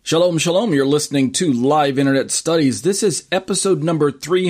Shalom, shalom. You're listening to Live Internet Studies. This is episode number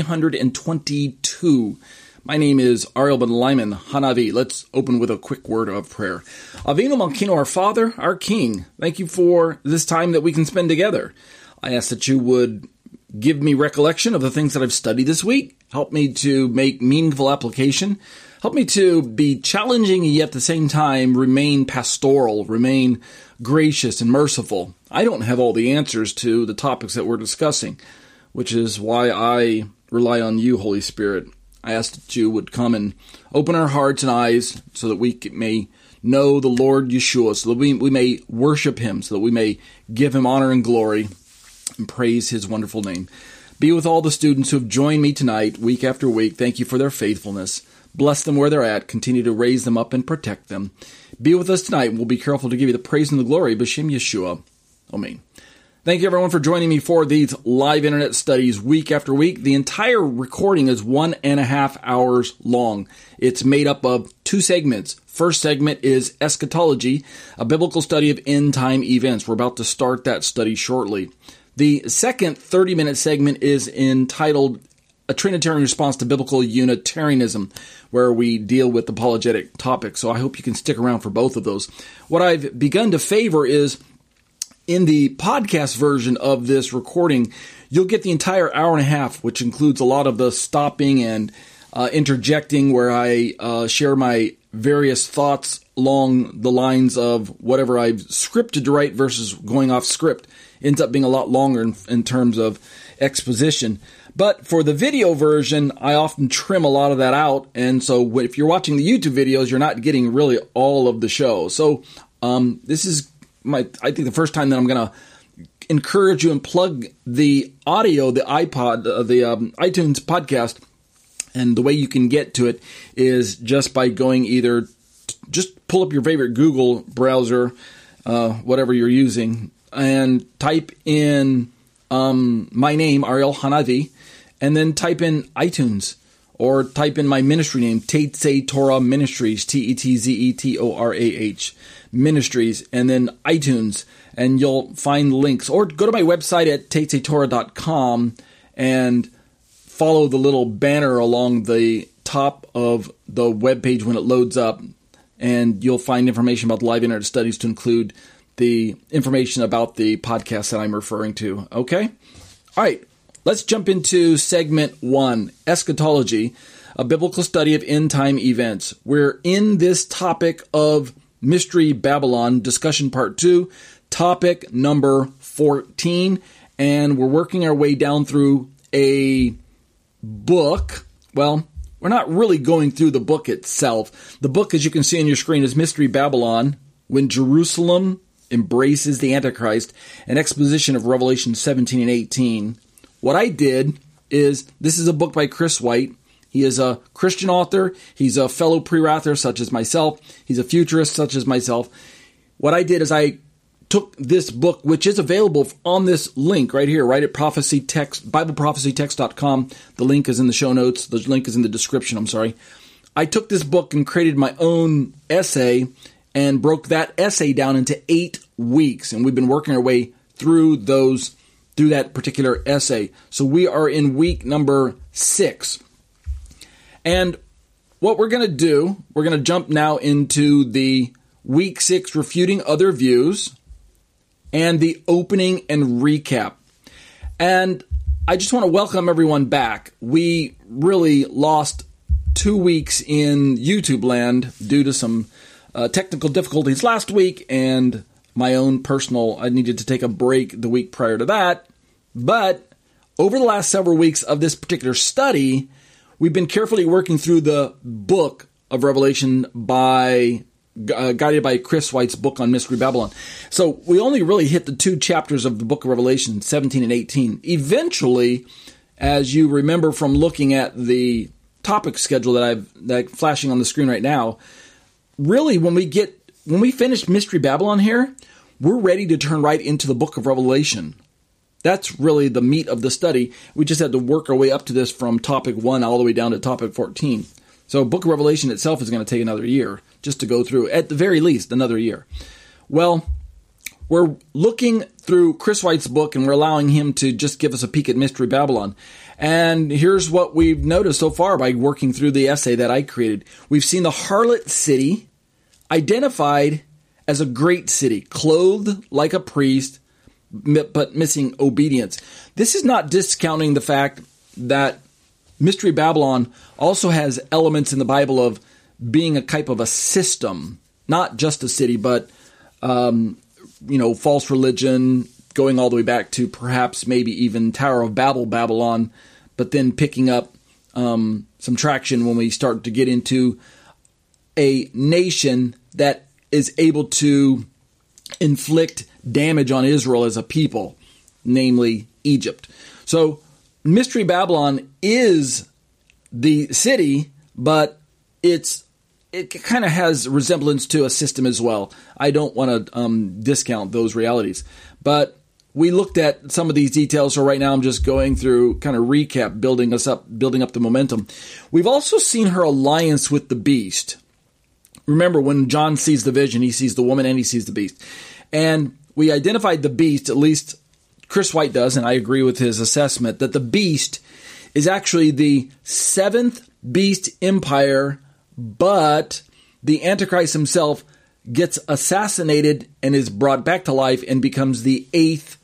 322. My name is Ariel Ben Lyman Hanavi. Let's open with a quick word of prayer. Avinu Malkeinu, our Father, our King, thank you for this time that we can spend together. I ask that you would give me recollection of the things that I've studied this week. Help me to make meaningful application. Help me to be challenging, yet at the same time remain pastoral, remain gracious and merciful. I don't have all the answers to the topics that we're discussing, which is why I rely on you, Holy Spirit. I ask that you would come and open our hearts and eyes so that we may know the Lord Yeshua, so that we may worship Him, so that we may give Him honor and glory and praise His wonderful name. Be with all the students who have joined me tonight, week after week. Thank you for their faithfulness. Bless them where they're at. Continue to raise them up and protect them. Be with us tonight. We'll be careful to give you the praise and the glory. B'Shem Yeshua. Amen. Thank you, everyone, for joining me for these live internet studies week after week. The entire recording is 1.5 hours long. It's made up of two segments. First segment is Eschatology, a biblical study of end-time events. We're about to start that study shortly. The second 30-minute segment is entitled A Trinitarian Response to Biblical Unitarianism, where we deal with apologetic topics. So I hope you can stick around for both of those. What I've begun to favor is, in the podcast version of this recording, you'll get the entire hour and a half, which includes a lot of the stopping and interjecting, where I share my various thoughts along the lines of whatever I've scripted to write versus going off script. Ends up being a lot longer in terms of exposition. But for the video version, I often trim a lot of that out. And so if you're watching the YouTube videos, you're not getting really all of the show. So this is I think the first time that I'm going to encourage you and plug the audio, the iTunes podcast. And the way you can get to it is just by going just pull up your favorite Google browser, whatever you're using, and type in my name, Ariel Hanavi, and then type in iTunes, or type in my ministry name, Tetzei Torah Ministries, Tetzetorah Ministries, and then iTunes, and you'll find links. Or go to my website at tetzeitorah.com and follow the little banner along the top of the webpage when it loads up, and you'll find information about the live internet studies, to include the information about the podcast that I'm referring to. Okay? All right. Let's jump into segment 1, Eschatology, a biblical study of end-time events. We're in this topic of Mystery Babylon, discussion part 2, topic number 14, and we're working our way down through a book. Well, we're not really going through the book itself. The book, as you can see on your screen, is Mystery Babylon, When Jerusalem Embraces the Antichrist, an exposition of Revelation 17 and 18. What I did is, this is a book by Chris White. He is a Christian author. He's a fellow pre-wrather such as myself. He's a futurist such as myself. What I did is I took this book, which is available on this link right here, right at BibleProphecyText.com. The link is in the show notes. The link is in the description, I'm sorry. I took this book and created my own essay and broke that essay down into 8 weeks. And we've been working our way through that particular essay. So we are in week number 6. And what we're going to do, we're going to jump now into the week 6 refuting other views and the opening and recap. And I just want to welcome everyone back. We really lost 2 weeks in YouTube land due to some technical difficulties last week, and my own personal, I needed to take a break the week prior to that. But over the last several weeks of this particular study, we've been carefully working through the book of Revelation guided by Chris White's book on Mystery Babylon. So we only really hit the 2 chapters of the book of Revelation, 17 and 18. Eventually, as you remember from looking at the topic schedule that flashing on the screen right now, really when we finish Mystery Babylon here, we're ready to turn right into the book of Revelation. That's really the meat of the study. We just had to work our way up to this from topic 1 all the way down to topic 14. So book of Revelation itself is going to take another year just to go through, at the very least, another year. Well, we're looking through Chris White's book, and we're allowing him to just give us a peek at Mystery Babylon. And here's what we've noticed so far by working through the essay that I created. We've seen the harlot city identified as a great city, clothed like a priest, but missing obedience. This is not discounting the fact that Mystery Babylon also has elements in the Bible of being a type of a system, not just a city, but false religion, going all the way back to perhaps maybe even Tower of Babel, Babylon, but then picking up some traction when we start to get into a nation that is able to inflict damage on Israel as a people, namely Egypt. So Mystery Babylon is the city, but it kind of has resemblance to a system as well. I don't want to discount those realities. But we looked at some of these details, so right now I'm just going through kind of recap, building up the momentum. We've also seen her alliance with the beast. Remember, when John sees the vision, he sees the woman and he sees the beast. And we identified the beast, at least Chris White does, and I agree with his assessment, that the beast is actually the seventh beast empire, but the Antichrist himself gets assassinated and is brought back to life and becomes the eighth,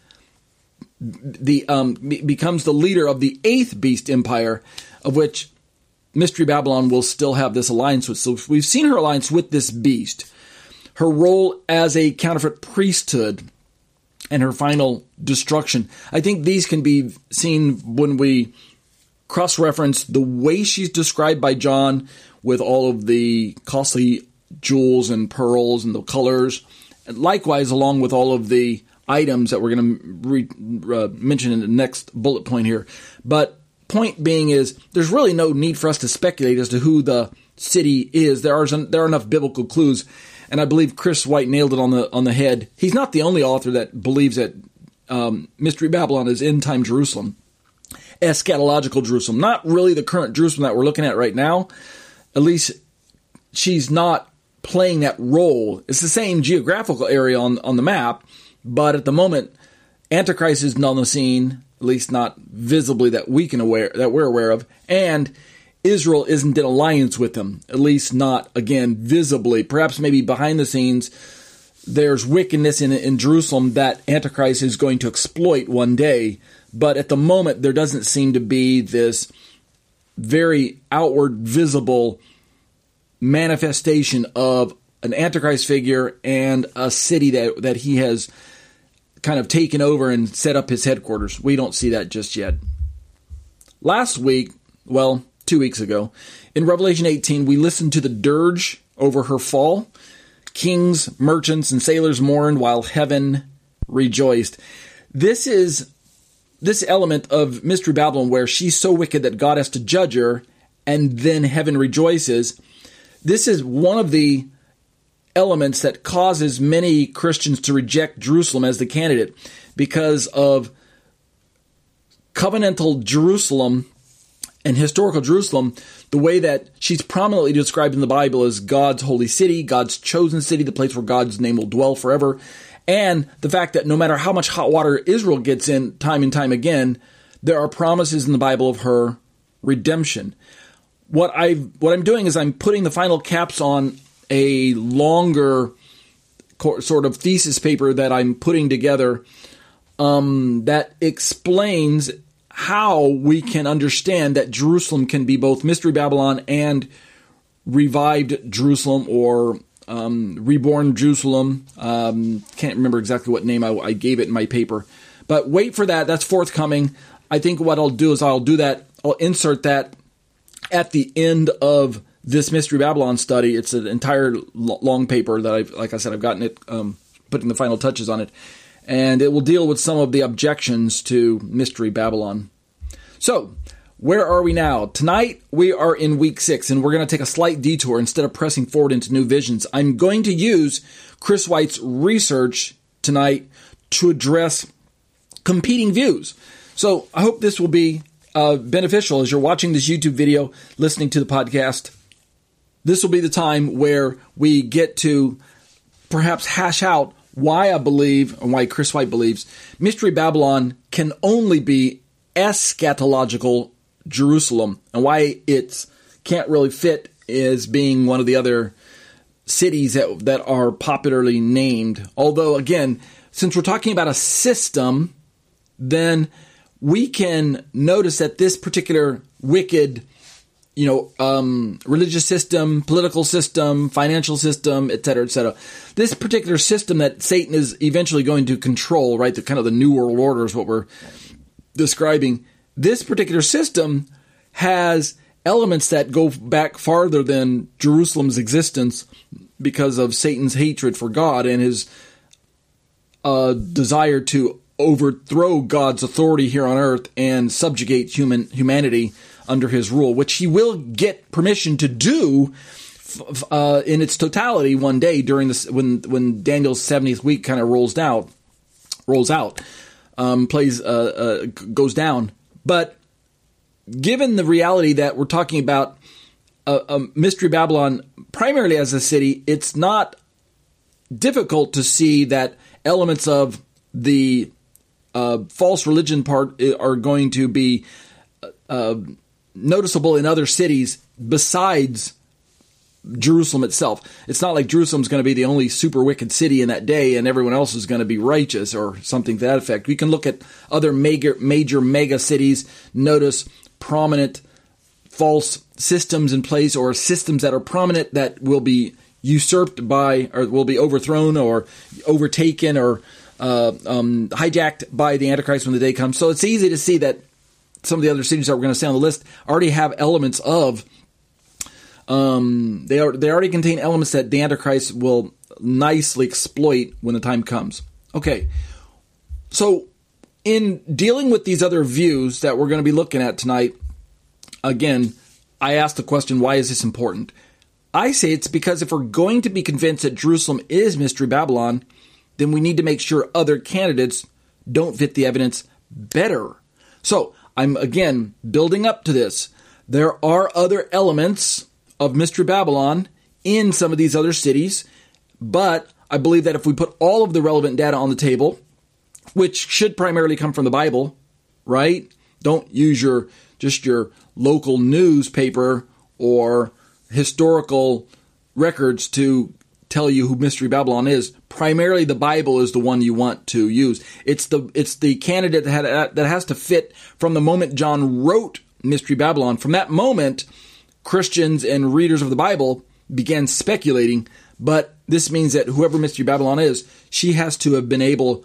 becomes the leader of the eighth beast empire, of which Mystery Babylon will still have this alliance with. So we've seen her alliance with this beast, her role as a counterfeit priesthood, and her final destruction. I think these can be seen when we cross-reference the way she's described by John with all of the costly jewels and pearls and the colors, and likewise along with all of the items that we're going to mention in the next bullet point here. But point being is, there's really no need for us to speculate as to who the city is. There are enough biblical clues, and I believe Chris White nailed it on the head. He's not the only author that believes that Mystery Babylon is end-time Jerusalem, eschatological Jerusalem, not really the current Jerusalem that we're looking at right now. At least she's not playing that role. It's the same geographical area on the map, but at the moment, Antichrist isn't on the scene, at least not visibly that we're aware of, and Israel isn't in alliance with them, at least not, again, visibly. Perhaps maybe behind the scenes, there's wickedness in Jerusalem that Antichrist is going to exploit one day, but at the moment, there doesn't seem to be this very outward, visible manifestation of an Antichrist figure and a city that he has kind of taken over and set up his headquarters. We don't see that just yet. Last week, 2 weeks ago, in Revelation 18, we listened to the dirge over her fall. Kings, merchants, and sailors mourned while heaven rejoiced. This is this element of Mystery Babylon where she's so wicked that God has to judge her and then heaven rejoices. This is one of the elements that causes many Christians to reject Jerusalem as the candidate because of covenantal Jerusalem and historical Jerusalem, the way that she's prominently described in the Bible as God's holy city, God's chosen city, the place where God's name will dwell forever, and the fact that no matter how much hot water Israel gets in time and time again, there are promises in the Bible of her redemption. What I'm doing is I'm putting the final caps on a longer sort of thesis paper that I'm putting together that explains how we can understand that Jerusalem can be both Mystery Babylon and revived Jerusalem or reborn Jerusalem. Can't remember exactly what name I gave it in my paper. But wait for that. That's forthcoming. I think what I'll do is I'll insert that at the end of this Mystery Babylon study. It's an entire long paper that I've gotten it, putting the final touches on it. And it will deal with some of the objections to Mystery Babylon. So, where are we now? Tonight, we are in week 6, and we're going to take a slight detour instead of pressing forward into new visions. I'm going to use Chris White's research tonight to address competing views. So, I hope this will be beneficial as you're watching this YouTube video, listening to the podcast. This will be the time where we get to perhaps hash out why I believe, and why Chris White believes, Mystery Babylon can only be eschatological Jerusalem, and why it can't really fit as being one of the other cities that are popularly named. Although, again, since we're talking about a system, then we can notice that this particular wicked, religious system, political system, financial system, etc., this particular system that Satan is eventually going to control, right? The kind of the New World Order is what we're describing. This particular system has elements that go back farther than Jerusalem's existence because of Satan's hatred for God and his desire to overthrow God's authority here on earth and subjugate humanity under his rule, which he will get permission to do in its totality one day during this when Daniel's 70th week kind of goes down. But given the reality that we're talking about Mystery Babylon primarily as a city, it's not difficult to see that elements of the false religion part are going to be noticeable in other cities besides Jerusalem itself. It's not like Jerusalem's going to be the only super wicked city in that day and everyone else is going to be righteous or something to that effect. We can look at other major mega cities, notice prominent false systems in place or systems that are prominent that will be usurped by or will be overthrown or overtaken or hijacked by the Antichrist when the day comes. So it's easy to see that some of the other cities that we're going to say on the list already have elements of they already contain elements that the Antichrist will nicely exploit when the time comes. Okay, so in dealing with these other views that we're going to be looking at tonight, again, I asked the question, why is this important? I say it's because if we're going to be convinced that Jerusalem is Mystery Babylon, then we need to make sure other candidates don't fit the evidence better. So I'm, again, building up to this. There are other elements of Mystery Babylon in some of these other cities, but I believe that if we put all of the relevant data on the table, which should primarily come from the Bible, right? Don't use your local newspaper or historical records to tell you who Mystery Babylon is. Primarily, the Bible is the one you want to use. It's the candidate that has to fit from the moment John wrote Mystery Babylon. From that moment, Christians and readers of the Bible began speculating, but this means that whoever Mystery Babylon is, she has to have been able...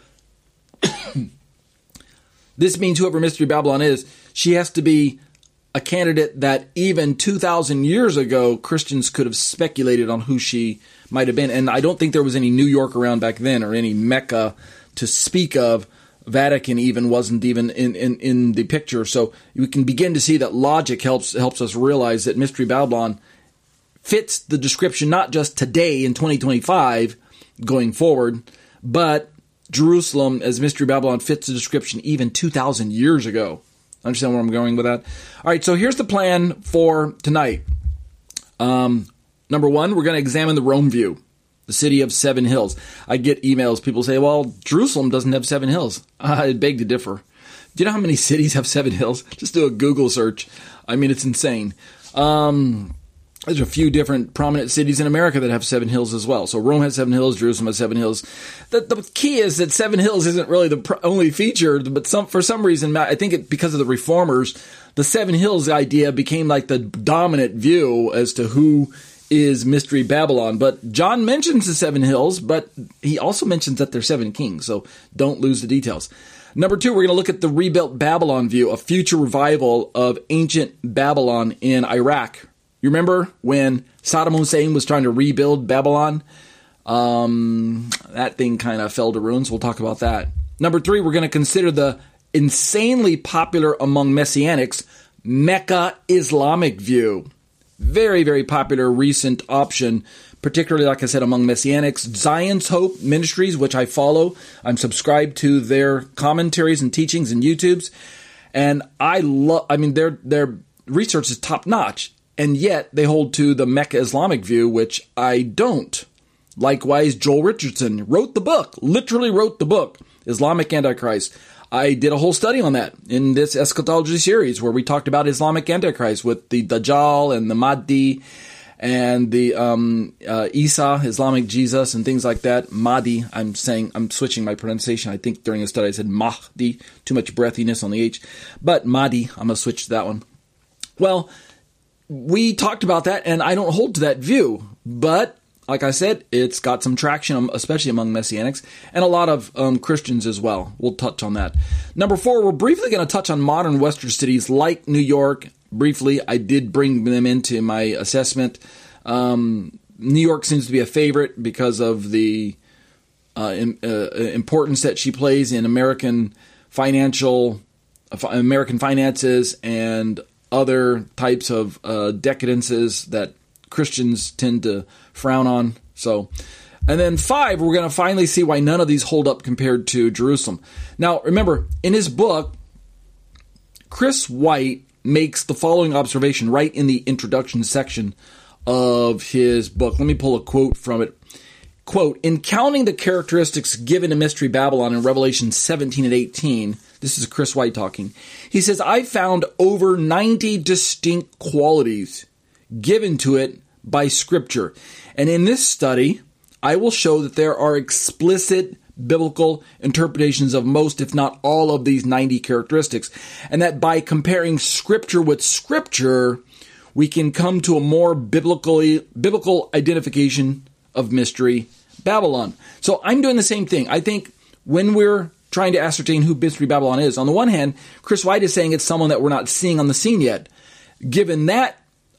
This means whoever Mystery Babylon is, she has to be a candidate that even 2,000 years ago, Christians could have speculated on who she might have been. And I don't think there was any New York around back then or any Mecca to speak of. Vatican even wasn't even in the picture. So you can begin to see that logic helps us realize that Mystery Babylon fits the description not just today in 2025 going forward, but Jerusalem as Mystery Babylon fits the description even 2,000 years ago. Understand where I'm going with that? All right, so here's the plan for tonight. Number one, we're going to examine the Rome view, the city of 7 hills. I get emails. People say, well, Jerusalem doesn't have 7 hills. I beg to differ. Do you know how many cities have 7 hills? Just do a Google search. I mean, it's insane. There's a few different prominent cities in America that have 7 hills as well. So Rome has 7 hills, Jerusalem has 7 hills. The key is that 7 hills isn't really the only feature, but for some reason, I think because of the reformers, the 7 hills idea became like the dominant view as to who is Mystery Babylon. But John mentions the 7 hills, but he also mentions that there's 7 kings, so don't lose the details. Number 2, we're going to look at the rebuilt Babylon view, a future revival of ancient Babylon in Iraq. You remember when Saddam Hussein was trying to rebuild Babylon? That thing kind of fell to ruins. We'll talk about that. Number 3, we're going to consider the insanely popular among Messianics Mecca Islamic view. Very, very popular recent option, particularly, like I said, among Messianics. Zion's Hope Ministries, which I follow. I'm subscribed to their commentaries and teachings and YouTubes. And their research is top-notch. And yet, they hold to the Mecca Islamic view, which I don't. Likewise, Joel Richardson wrote the book, literally wrote the book, Islamic Antichrist. I did a whole study on that in this eschatology series where we talked about Islamic Antichrist with the Dajjal and the Mahdi and the Isa, Islamic Jesus, and things like that. Mahdi, I'm switching my pronunciation. I think during the study I said Mahdi, too much breathiness on the H. But Mahdi, I'm going to switch to that one. Well, we talked about that, and I don't hold to that view. But like I said, it's got some traction, especially among Messianics, and a lot of Christians as well. We'll touch on that. Number 4, we're briefly going to touch on modern Western cities like New York. Briefly, I did bring them into my assessment. New York seems to be a favorite because of the importance that she plays in American finances and other types of decadences that Christians tend to frown on. So, and then 5, we're going to finally see why none of these hold up compared to Jerusalem. Now, remember, in his book, Chris White makes the following observation right in the introduction section of his book. Let me pull a quote from it. Quote, "In counting the characteristics given to Mystery Babylon in Revelation 17 and 18, this is Chris White talking, he says, I found over 90 distinct qualities given to it by Scripture. And in this study, I will show that there are explicit biblical interpretations of most, if not all, of these 90 characteristics. And that by comparing Scripture with Scripture, we can come to a more biblical identification of Mystery Babylon." So I'm doing the same thing. I think when we're trying to ascertain who Mystery Babylon is, on the one hand, Chris White is saying it's someone that we're not seeing on the scene yet. Given that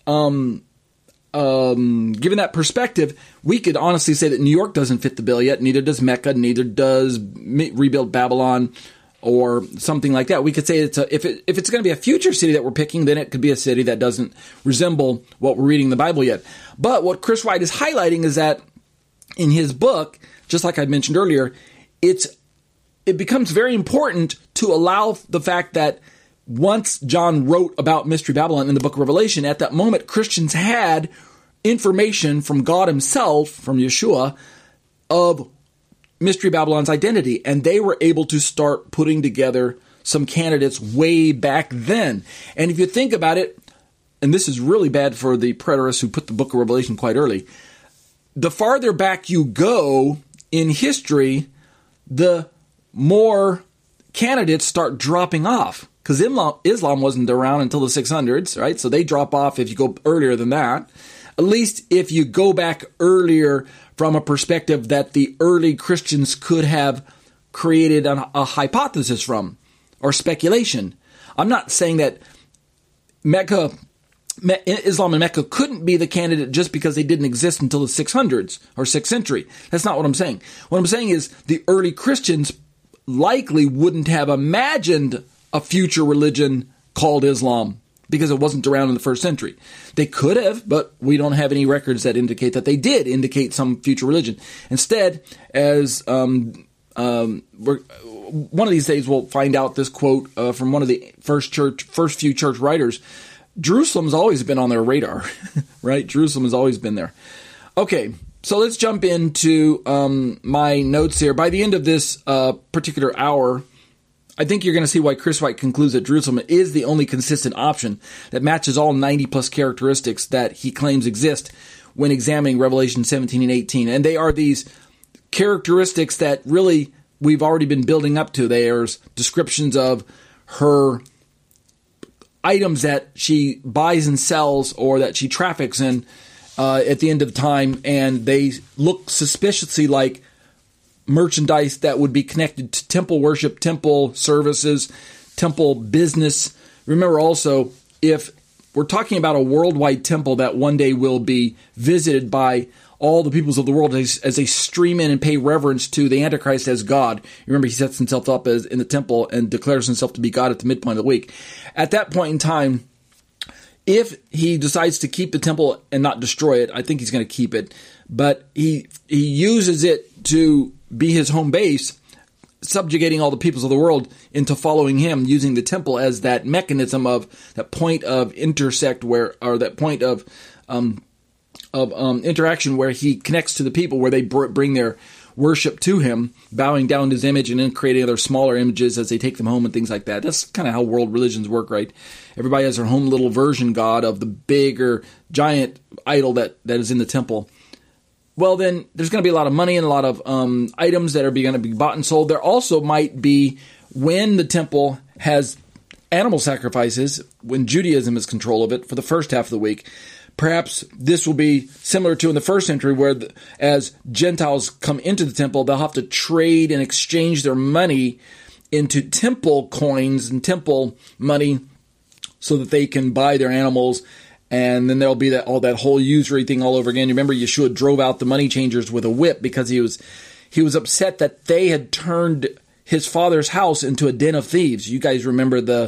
perspective, we could honestly say that New York doesn't fit the bill yet. Neither does Mecca. Neither does Rebuild Babylon or something like that. We could say if it's going to be a future city that we're picking, then it could be a city that doesn't resemble what we're reading in the Bible yet. But what Chris White is highlighting is that in his book, just like I mentioned earlier, it becomes very important to allow the fact that once John wrote about Mystery Babylon in the book of Revelation, at that moment, Christians had information from God himself, from Yeshua, of Mystery Babylon's identity. And they were able to start putting together some candidates way back then. And if you think about it, and this is really bad for the preterists who put the book of Revelation quite early, the farther back you go in history, the more candidates start dropping off. Because Islam wasn't around until the 600s, right? So they drop off if you go earlier than that. At least if you go back earlier from a perspective that the early Christians could have created a hypothesis from, or speculation. I'm not saying that Islam in Mecca couldn't be the candidate just because they didn't exist until the 600s or 6th century. That's not what I'm saying. What I'm saying is the early Christians likely wouldn't have imagined a future religion called Islam because it wasn't around in the 1st century. They could have, but we don't have any records that indicate that they did indicate some future religion. Instead, as one of these days we'll find out this quote from one of the first few church writers. Jerusalem's always been on their radar, right? Jerusalem has always been there. Okay, so let's jump into my notes here. By the end of this particular hour, I think you're going to see why Chris White concludes that Jerusalem is the only consistent option that matches all 90-plus characteristics that he claims exist when examining Revelation 17 and 18. And they are these characteristics that really we've already been building up to. There's descriptions of her items that she buys and sells or that she traffics in at the end of time, and they look suspiciously like merchandise that would be connected to temple worship, temple services, temple business. Remember also, if we're talking about a worldwide temple that one day will be visited by all the peoples of the world as they stream in and pay reverence to the Antichrist as God. Remember, he sets himself up as in the temple and declares himself to be God at the midpoint of the week. At that point in time, if he decides to keep the temple and not destroy it, I think he's going to keep it. But he uses it to be his home base, subjugating all the peoples of the world into following him, using the temple as that mechanism of that point of intersect where, or that point of interaction where he connects to the people, where they bring their worship to him, bowing down to his image and then creating other smaller images as they take them home and things like that. That's kind of how world religions work, right? Everybody has their home little version god of the bigger giant idol that is in the temple. Well, then there's going to be a lot of money and a lot of items that are going to be bought and sold. There also might be, when the temple has animal sacrifices, when Judaism has control of it for the first half of the week, perhaps this will be similar to in the first century, where as Gentiles come into the temple, they'll have to trade and exchange their money into temple coins and temple money so that they can buy their animals. And then there'll be that whole usury thing all over again. You remember Yeshua drove out the money changers with a whip because he was upset that they had turned his father's house into a den of thieves. You guys remember the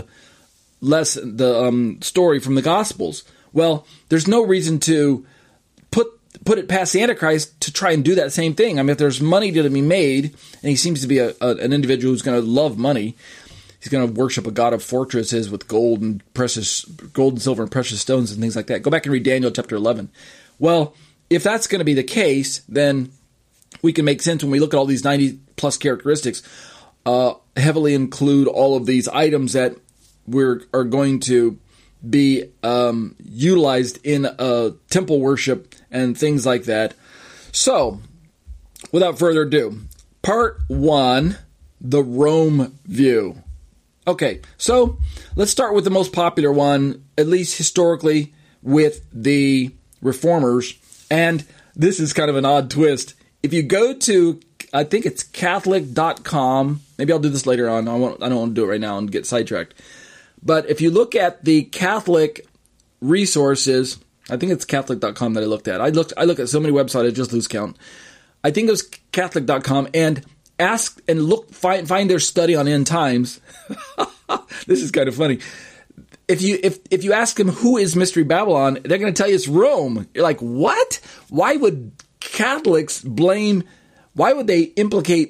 story from the Gospels. Well, there's no reason to put it past the Antichrist to try and do that same thing. I mean, if there's money to be made, and he seems to be an individual who's going to love money, he's going to worship a god of fortresses with gold and silver and precious stones and things like that. Go back and read Daniel chapter 11. Well, if that's going to be the case, then we can make sense when we look at all these 90 plus characteristics, heavily include all of these items that are going to be utilized in temple worship and things like that. So, without further ado, part 1, the Rome view. Okay, so let's start with the most popular one, at least historically, with the Reformers. And this is kind of an odd twist. If you go to, I think it's Catholic.com, maybe I'll do this later on. I don't want to do it right now and get sidetracked. But if you look at the Catholic resources, I think it's Catholic.com that I looked at. I look at so many websites, I just lose count. I think it was Catholic.com, and ask and find their study on end times. This is kind of funny. If you ask them who is Mystery Babylon, they're going to tell you it's Rome. You're like, what? Why would Catholics why would they implicate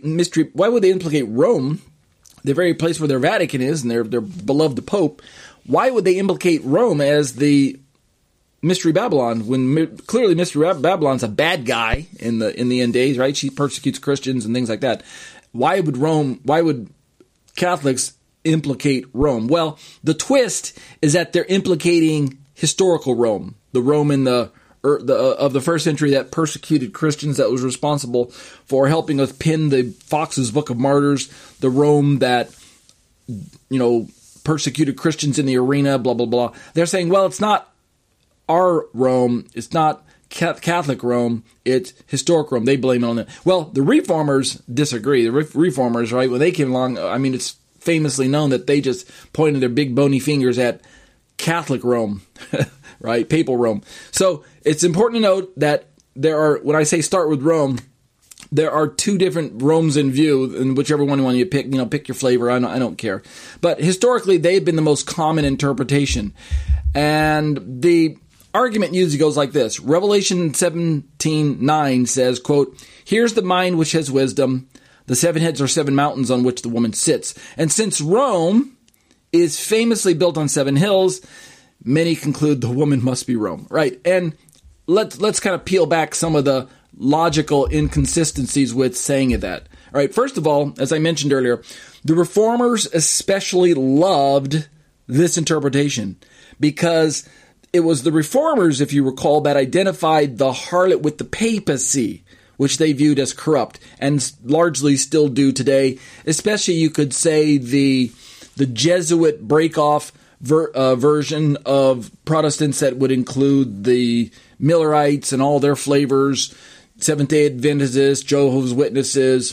Rome, the very place where their Vatican is and their beloved Pope? Why would they implicate Rome as the Mystery Babylon when clearly Mystery Babylon's a bad guy in the end days, right? She persecutes Christians and things like that. Why would Catholics implicate Rome? Well, the twist is that they're implicating historical Rome, the Rome in of the first century that persecuted Christians, that was responsible for helping us pin the Fox's Book of Martyrs, the Rome that, persecuted Christians in the arena, blah, blah, blah. They're saying, well, it's not our Rome, it's not Catholic Rome, it's historic Rome. They blame it on it. Well, the Reformers disagree. The Reformers, right, when they came along, I mean, it's famously known that they just pointed their big bony fingers at Catholic Rome, right, papal Rome. So it's important to note that there are, when I say start with Rome, there are two different Romes in view, and whichever one you pick, pick your flavor. I don't care. But historically, they've been the most common interpretation. And the argument usually goes like this. Revelation 17:9 says, quote, "Here's the mind which has wisdom. The 7 heads are 7 mountains on which the woman sits." And since Rome is famously built on 7 hills, many conclude the woman must be Rome, right? And let's kind of peel back some of the logical inconsistencies with saying that. All right, first of all, as I mentioned earlier, the Reformers especially loved this interpretation because it was the Reformers, if you recall, that identified the harlot with the papacy, which they viewed as corrupt and largely still do today. Especially, you could say, the Jesuit break-off version of Protestants that would include the Millerites and all their flavors, Seventh-day Adventists, Jehovah's Witnesses.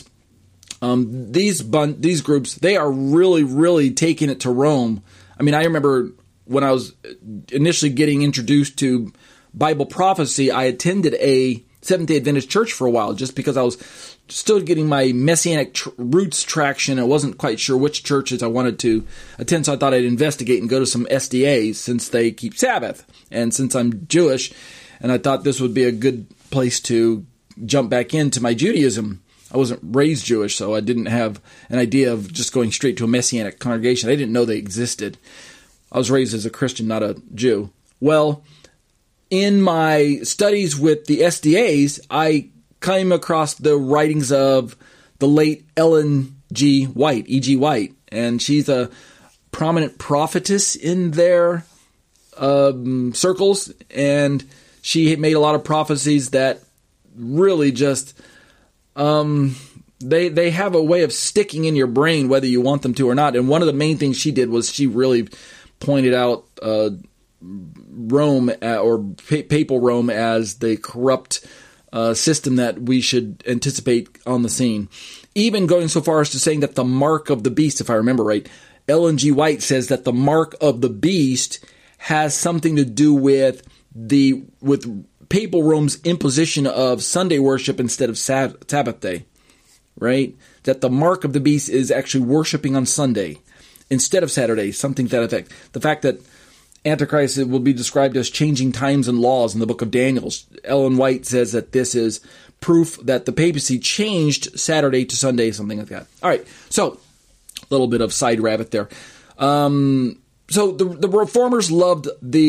These groups, they are really, really taking it to Rome. I mean, I remember when I was initially getting introduced to Bible prophecy, I attended a Seventh-day Adventist church for a while just because I was still getting my Messianic roots traction. I wasn't quite sure which churches I wanted to attend, so I thought I'd investigate and go to some SDAs since they keep Sabbath. And since I'm Jewish, and I thought this would be a good place to jump back into my Judaism. I wasn't raised Jewish, so I didn't have an idea of just going straight to a Messianic congregation. I didn't know they existed. I was raised as a Christian, not a Jew. Well, in my studies with the SDAs, I came across the writings of the late Ellen G. White, E.G. White, and she's a prominent prophetess in their circles, and she made a lot of prophecies that really just they have a way of sticking in your brain whether you want them to or not. And one of the main things she did was she really pointed out Rome or papal Rome as the corrupt system that we should anticipate on the scene. Even going so far as to saying that the mark of the beast, if I remember right, Ellen G. White says that the mark of the beast has something to do with papal Rome's imposition of Sunday worship instead of Sabbath day, right? That the mark of the beast is actually worshiping on Sunday instead of Saturday, something to that effect. The fact that Antichrist will be described as changing times and laws in the book of Daniel. Ellen White says that this is proof that the papacy changed Saturday to Sunday, something like that. All right, so a little bit of side rabbit there. So the reformers loved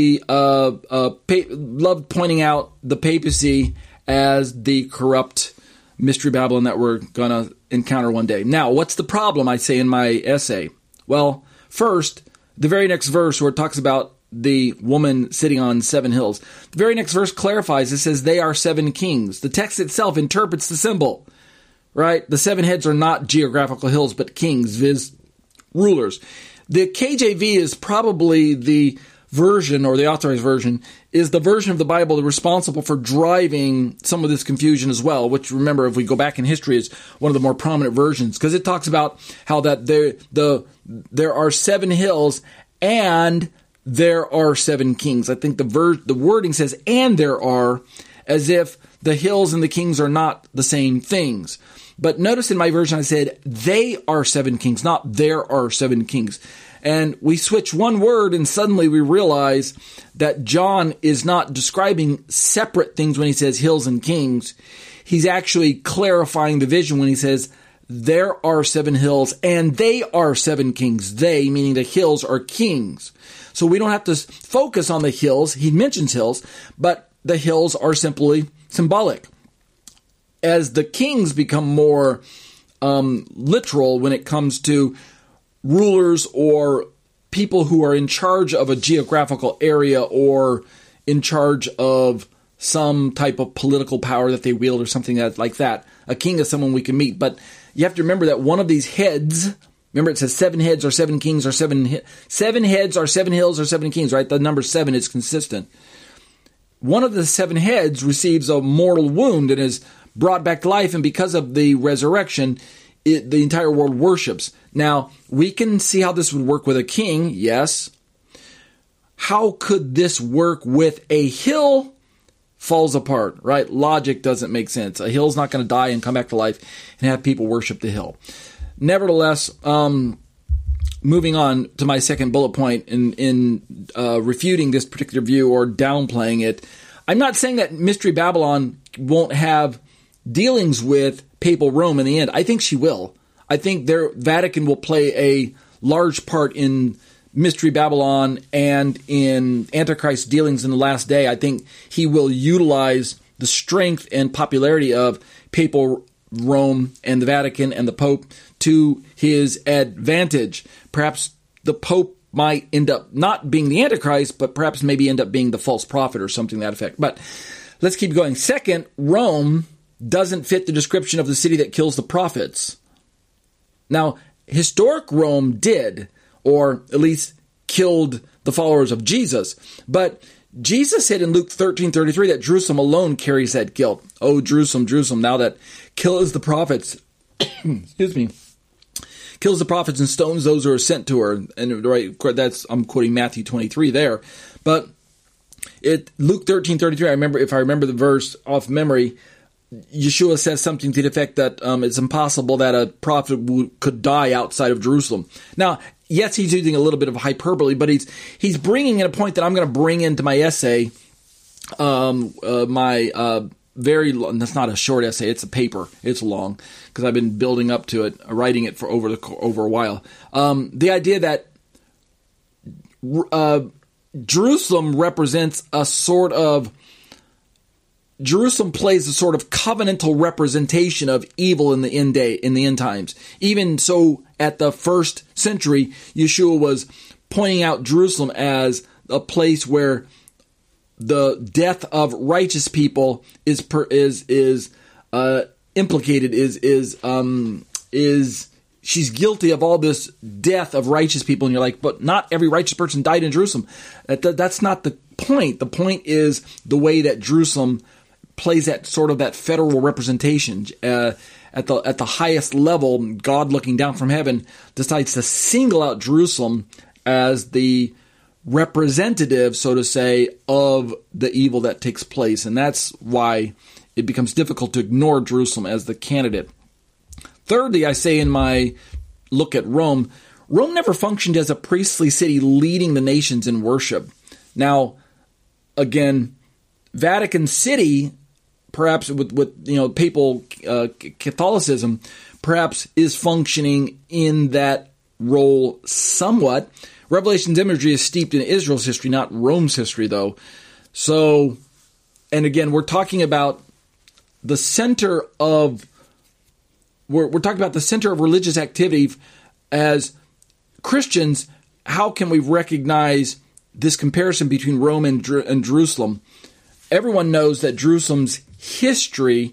loved pointing out the papacy as the corrupt mystery Babylon that we're going to encounter one day. Now, what's the problem, I say in my essay? Well, first, the very next verse where it talks about the woman sitting on 7 hills. The very next verse clarifies. It says they are 7 kings. The text itself interprets the symbol, right? The 7 heads are not geographical hills, but kings, viz. Rulers. The KJV is probably the version, or the authorized version, is the version of the Bible responsible for driving some of this confusion as well, which, remember, if we go back in history, is one of the more prominent versions, because it talks about how that there are 7 hills and there are 7 kings. I think the wording says, and there are, as if the hills and the kings are not the same things. But notice in my version I said, they are 7 kings, not there are 7 kings. And we switch one word and suddenly we realize that John is not describing separate things when he says hills and kings. He's actually clarifying the vision when he says, there are 7 hills and they are 7 kings. They, meaning the hills, are kings. So we don't have to focus on the hills. He mentions hills, but the hills are simply symbolic. As the kings become more literal when it comes to rulers or people who are in charge of a geographical area or in charge of some type of political power that they wield or something like that. A king is someone we can meet. But you have to remember that one of these heads, remember it says 7 heads or 7 kings or 7 heads or 7 hills or 7 kings, right? The number 7 is consistent. One of the 7 heads receives a mortal wound and is brought back to life, and because of the resurrection, the entire world worships. Now, we can see how this would work with a king, yes. How could this work with a hill? Falls apart, right? Logic doesn't make sense. A hill's not going to die and come back to life and have people worship the hill. Nevertheless, moving on to my second bullet point in refuting this particular view or downplaying it, I'm not saying that Mystery Babylon won't have dealings with papal Rome in the end. I think she will. I think their Vatican will play a large part in Mystery Babylon and in Antichrist dealings in the last day. I think he will utilize the strength and popularity of papal Rome and the Vatican and the Pope to his advantage. Perhaps the Pope might end up not being the Antichrist, but perhaps maybe end up being the false prophet or something to that effect. But let's keep going. Second, Rome doesn't fit the description of the city that kills the prophets. Now, historic Rome did, or at least killed the followers of Jesus. But Jesus said in Luke 13:33 that Jerusalem alone carries that guilt. Oh, Jerusalem, Jerusalem, now that kills the prophets, excuse me, kills the prophets and stones those who are sent to her. And right, I'm quoting Matthew 23 there. But Luke 13:33, if I remember the verse off memory, Yeshua says something to the effect that it's impossible that a prophet could die outside of Jerusalem. Now, yes, he's using a little bit of hyperbole, but he's bringing in a point that I'm going to bring into my essay. That's not a short essay; it's a paper. It's long because I've been building up to it, writing it for over a while. The idea that Jerusalem represents Jerusalem plays a sort of covenantal representation of evil in the end times. Even so, at the first century, Yeshua was pointing out Jerusalem as a place where the death of righteous people is implicated. She's guilty of all this death of righteous people, and you're like, but not every righteous person died in Jerusalem. That's not the point. The point is the way that Jerusalem plays that sort of that federal representation at the highest level. God, looking down from heaven, decides to single out Jerusalem as the representative, so to say, of the evil that takes place, and that's why it becomes difficult to ignore Jerusalem as the candidate. Thirdly, I say in my look at Rome never functioned as a priestly city leading the nations in worship. Now, again, Vatican City, perhaps with papal Catholicism, perhaps is functioning in that role somewhat. Revelation's imagery is steeped in Israel's history, not Rome's history, though. So, and again, we're talking about the center of We're talking about the center of religious activity. As Christians, how can we recognize this comparison between Rome and Jerusalem? Everyone knows that Jerusalem's history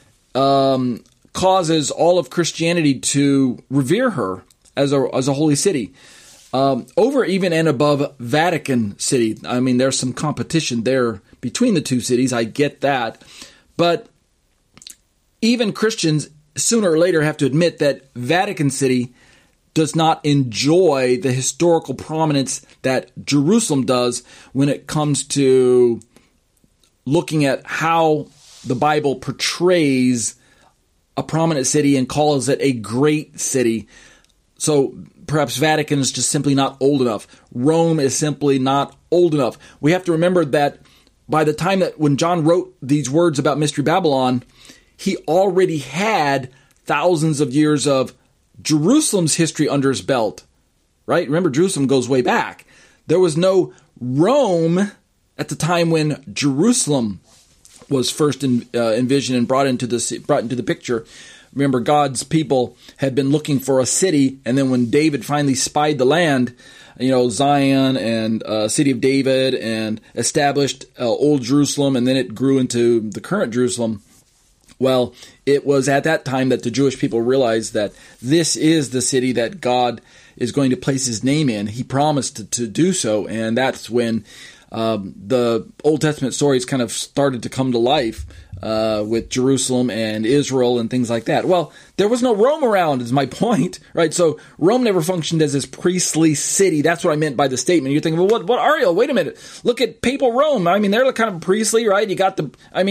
causes all of Christianity to revere her as a holy city, over even and above Vatican City. I mean, there's some competition there between the two cities. I get that, but even Christians sooner or later have to admit that Vatican City does not enjoy the historical prominence that Jerusalem does when it comes to looking at how the Bible portrays a prominent city and calls it a great city. So perhaps Vatican is just simply not old enough. Rome is simply not old enough. We have to remember that by the time that when John wrote these words about Mystery Babylon, he already had thousands of years of Jerusalem's history under his belt, right? Remember, Jerusalem goes way back. There was no Rome at the time when Jerusalem was first envisioned and brought into the picture. Remember, God's people had been looking for a city, and then when David finally spied the land, Zion and city of David, and established Old Jerusalem, and then it grew into the current Jerusalem. Well, it was at that time that the Jewish people realized that this is the city that God is going to place his name in. He promised to do so, and that's when the Old Testament stories kind of started to come to life with Jerusalem and Israel and things like that. Well, there was no Rome around, is my point, right? So Rome never functioned as this priestly city. That's what I meant by the statement. You're thinking, well, what Ariel? Wait a minute. Look at papal Rome. I mean, they're kind of priestly, right? You got the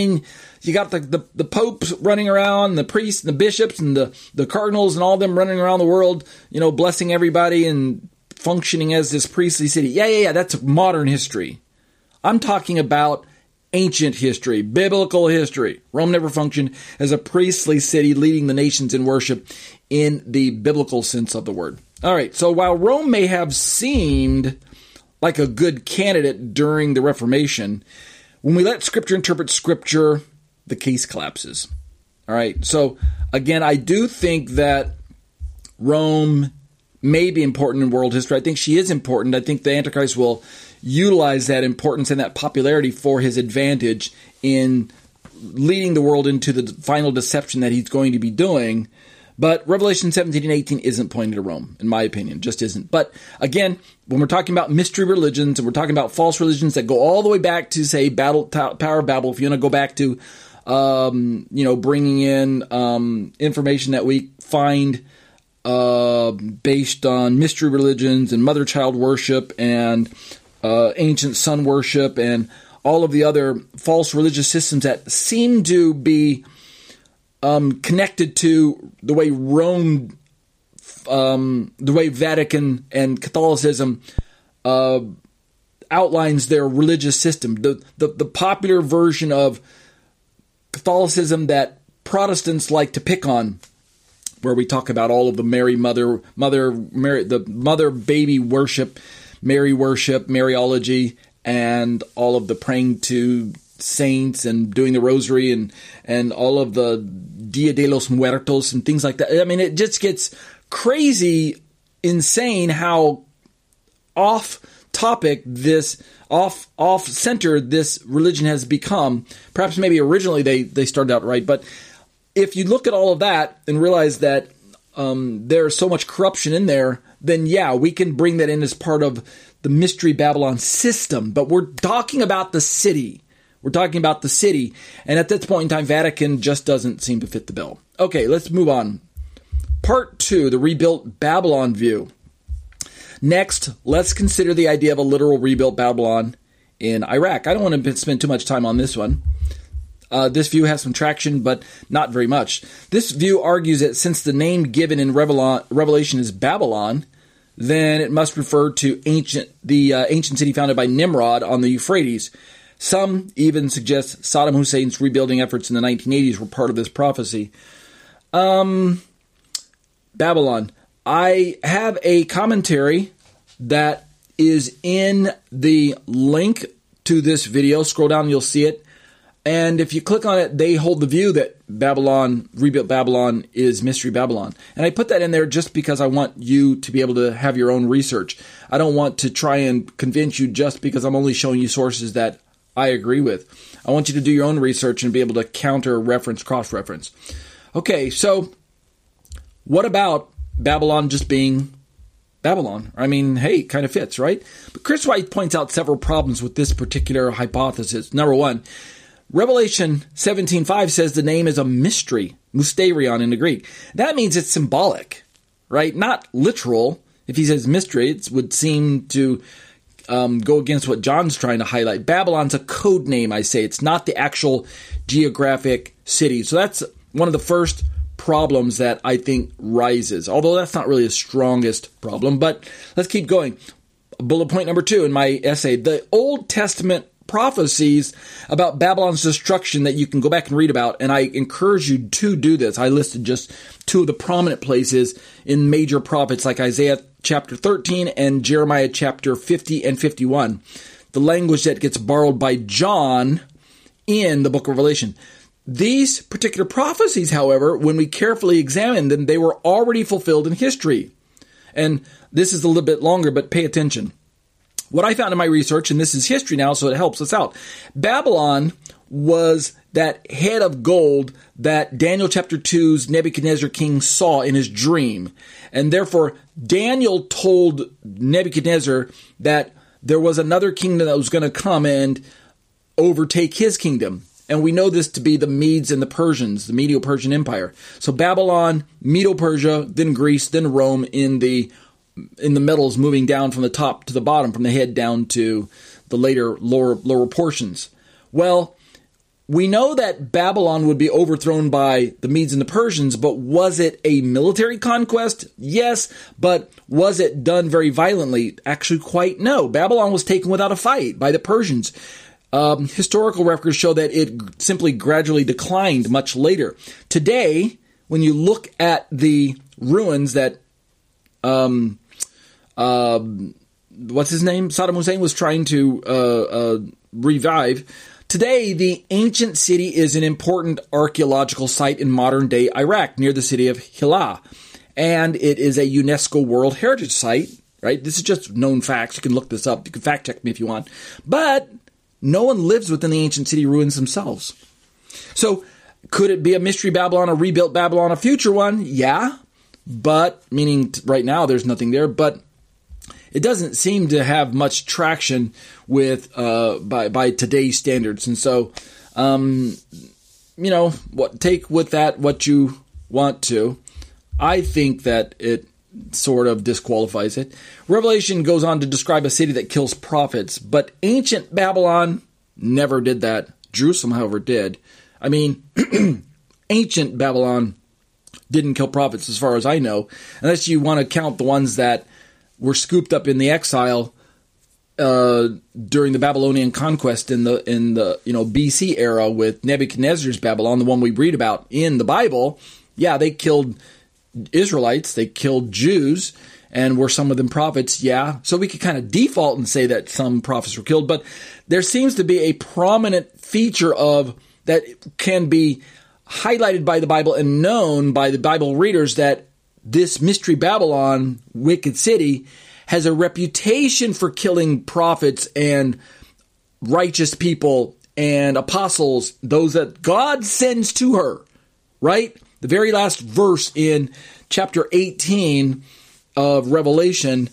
popes running around, the priests and the bishops and the cardinals and all them running around the world, blessing everybody and functioning as this priestly city. Yeah. That's modern history. I'm talking about ancient history, biblical history. Rome never functioned as a priestly city leading the nations in worship in the biblical sense of the word. All right, so while Rome may have seemed like a good candidate during the Reformation, when we let Scripture interpret Scripture, the case collapses. All right, so again, I do think that Rome may be important in world history. I think she is important. I think the Antichrist will utilize that importance and that popularity for his advantage in leading the world into the final deception that he's going to be doing. But Revelation 17 and 18 isn't pointing to Rome, in my opinion, just isn't. But again, when we're talking about mystery religions and we're talking about false religions that go all the way back to, say, Tower of Babel, if you want to go back to, bringing in information that we find based on mystery religions and mother-child worship and ancient sun worship and all of the other false religious systems that seem to be connected to the way Rome, the way Vatican and Catholicism outlines their religious system. The popular version of Catholicism that Protestants like to pick on, where we talk about all of the Mary mother baby worship, Mary worship, Mariology, and all of the praying to saints and doing the rosary and all of the Dia de los Muertos and things like that. I mean, it just gets crazy, insane how off-topic this, off-center this religion has become. Perhaps maybe originally they started out right, but if you look at all of that and realize that there's so much corruption in there, then yeah, we can bring that in as part of the Mystery Babylon system. But we're talking about the city. We're talking about the city. And at this point in time, Vatican just doesn't seem to fit the bill. Okay, let's move on. Part 2, the rebuilt Babylon view. Next, let's consider the idea of a literal rebuilt Babylon in Iraq. I don't want to spend too much time on this one. This view has some traction, but not very much. This view argues that since the name given in Revelation is Babylon, then it must refer to the ancient city founded by Nimrod on the Euphrates. Some even suggest Saddam Hussein's rebuilding efforts in the 1980s were part of this prophecy. Babylon. I have a commentary that is in the link to this video. Scroll down and you'll see it. And if you click on it, they hold the view that Babylon, rebuilt Babylon, is Mystery Babylon. And I put that in there just because I want you to be able to have your own research. I don't want to try and convince you just because I'm only showing you sources that I agree with. I want you to do your own research and be able to counter-reference, cross-reference. Okay, so what about Babylon just being Babylon? I mean, hey, it kind of fits, right? But Chris White points out several problems with this particular hypothesis. Number one, Revelation 17:5 says the name is a mystery, mysterion in the Greek. That means it's symbolic, right? Not literal. If he says mystery, it would seem to go against what John's trying to highlight. Babylon's a code name, I say. It's not the actual geographic city. So that's one of the first problems that I think rises, although that's not really the strongest problem. But let's keep going. Bullet point number 2 in my essay, the Old Testament prophecies about Babylon's destruction that you can go back and read about, and I encourage you to do this. I listed just 2 of the prominent places in major prophets like Isaiah chapter 13 and Jeremiah chapter 50 and 51. The language that gets borrowed by John in the book of Revelation. These particular prophecies, however, when we carefully examine them, they were already fulfilled in history. And this is a little bit longer, but pay attention. What I found in my research, and this is history now, so it helps us out. Babylon was that head of gold that Daniel chapter 2's Nebuchadnezzar king saw in his dream. And therefore, Daniel told Nebuchadnezzar that there was another kingdom that was going to come and overtake his kingdom. And we know this to be the Medes and the Persians, the Medo-Persian Empire. So Babylon, Medo-Persia, then Greece, then Rome in the metals, moving down from the top to the bottom, from the head down to the later lower portions. Well, we know that Babylon would be overthrown by the Medes and the Persians, but was it a military conquest? Yes, but was it done very violently? Actually, quite no. Babylon was taken without a fight by the Persians. Historical records show that it simply gradually declined much later. Today, when you look at the ruins that what's his name? Saddam Hussein was trying to revive. Today, the ancient city is an important archaeological site in modern-day Iraq, near the city of Hilla. And it is a UNESCO World Heritage Site, right? This is just known facts. You can look this up. You can fact-check me if you want. But no one lives within the ancient city ruins themselves. So, could it be a Mystery Babylon, a rebuilt Babylon, a future one? Yeah. But, meaning right now there's nothing there, but it doesn't seem to have much traction with by today's standards. And so, take with that what you want to. I think that it sort of disqualifies it. Revelation goes on to describe a city that kills prophets, but ancient Babylon never did that. Jerusalem, however, did. I mean, ancient Babylon didn't kill prophets as far as I know, unless you want to count the ones that were scooped up in the exile during the Babylonian conquest in the BC era with Nebuchadnezzar's Babylon, the one we read about in the Bible. Yeah, they killed Israelites, they killed Jews, And were some of them prophets? Yeah. So we could kind of default and say that some prophets were killed, but there seems to be a prominent feature of that can be highlighted by the Bible and known by the Bible readers that this Mystery Babylon, wicked city, has a reputation for killing prophets and righteous people and apostles, those that God sends to her, right? The very last verse in chapter 18 of Revelation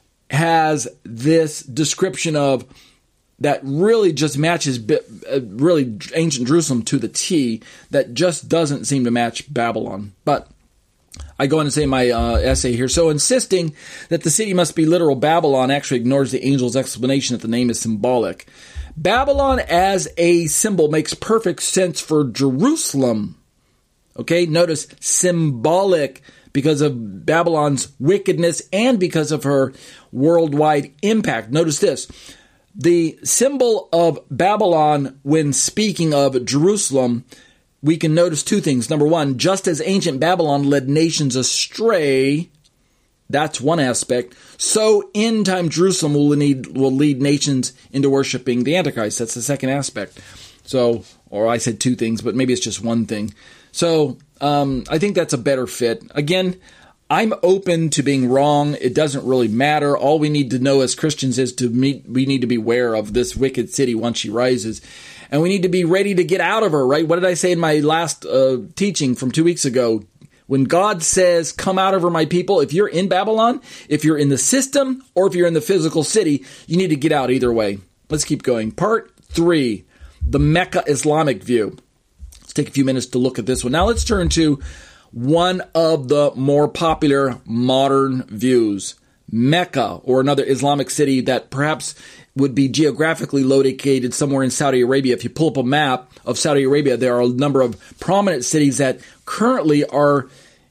has this description of that really just matches really ancient Jerusalem to the T, that just doesn't seem to match Babylon. But I go on to say in my essay here, so insisting that the city must be literal Babylon actually ignores the angel's explanation that the name is symbolic. Babylon as a symbol makes perfect sense for Jerusalem. Okay, notice symbolic because of Babylon's wickedness and because of her worldwide impact. Notice this. The symbol of Babylon when speaking of Jerusalem, we can notice two things. Number one, just as ancient Babylon led nations astray, that's one aspect, so end time Jerusalem will lead nations into worshiping the Antichrist. That's the second aspect. So, or I said two things, but maybe it's just one thing. So I think that's a better fit. Again, I'm open to being wrong. It doesn't really matter. All we need to know as Christians is we need to be aware of this wicked city once she rises. And we need to be ready to get out of her, right? What did I say in my last teaching from 2 weeks ago? When God says, come out of her, my people, if you're in Babylon, if you're in the system, or if you're in the physical city, you need to get out either way. Let's keep going. Part 3, the Mecca Islamic view. Let's take a few minutes to look at this one. Now let's turn to one of the more popular modern views. Mecca, or another Islamic city that perhaps would be geographically located somewhere in Saudi Arabia. If you pull up a map of Saudi Arabia, there are a number of prominent cities that currently are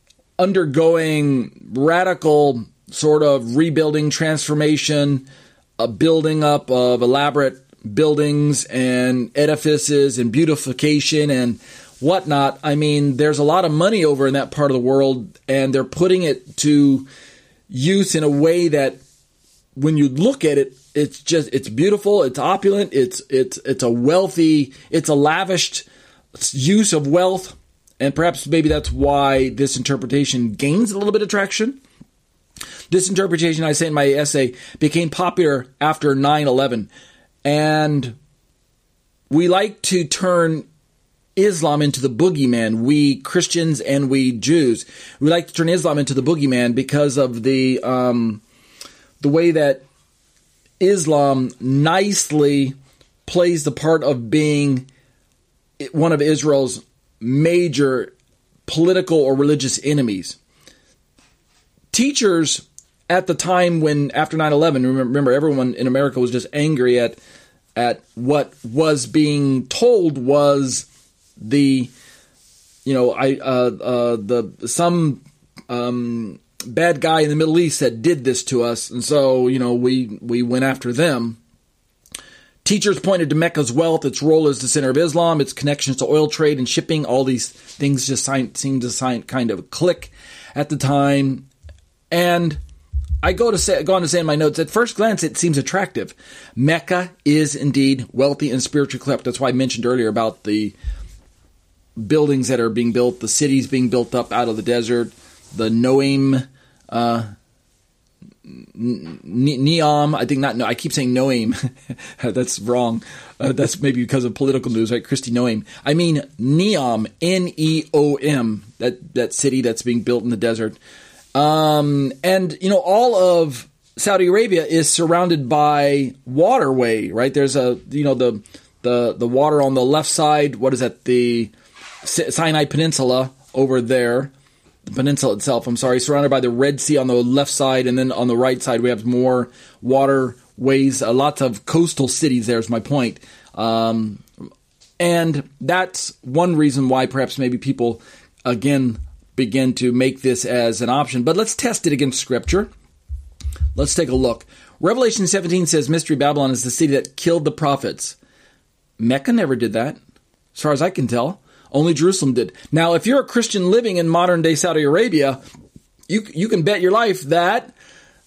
undergoing radical sort of rebuilding, transformation, a building up of elaborate buildings and edifices and beautification and whatnot. I mean, there's a lot of money over in that part of the world, and they're putting it to use in a way that when you look at it, it's beautiful, it's opulent, it's a wealthy, it's a lavished use of wealth, and perhaps maybe that's why this interpretation gains a little bit of traction. This interpretation, I say in my essay, became popular after 9/11, and we like to turn Islam into the boogeyman. We Christians and we Jews, we like to turn Islam into the boogeyman because of the way that Islam nicely plays the part of being one of Israel's major political or religious enemies. Teachers at the time when, after 9/11, remember everyone in America was just angry at what was being told was some bad guy in the Middle East that did this to us, and so, we went after them. Teachers pointed to Mecca's wealth, its role as the center of Islam, its connections to oil trade and shipping. All these things just seemed to kind of click at the time. And I go on to say in my notes, at first glance, it seems attractive. Mecca is indeed wealthy and spiritually corrupt. That's why I mentioned earlier about the buildings that are being built, the cities being built up out of the desert, the Noam, Neom, I think not. No, I keep saying Noam. That's wrong. That's maybe because of political news, right? Christy Noam. I mean Neom, Neom. That city that's being built in the desert. And all of Saudi Arabia is surrounded by waterway, right? There's the water on the left side. What is that? The Sinai Peninsula over there. The peninsula itself, surrounded by the Red Sea on the left side, and then on the right side we have more waterways, lots of coastal cities there is my point. And that's one reason why perhaps maybe people, again, begin to make this as an option. But let's test it against Scripture. Let's take a look. Revelation 17 says Mystery Babylon is the city that killed the prophets. Mecca never did that, as far as I can tell. Only Jerusalem did. Now, if you're a Christian living in modern-day Saudi Arabia, you can bet your life that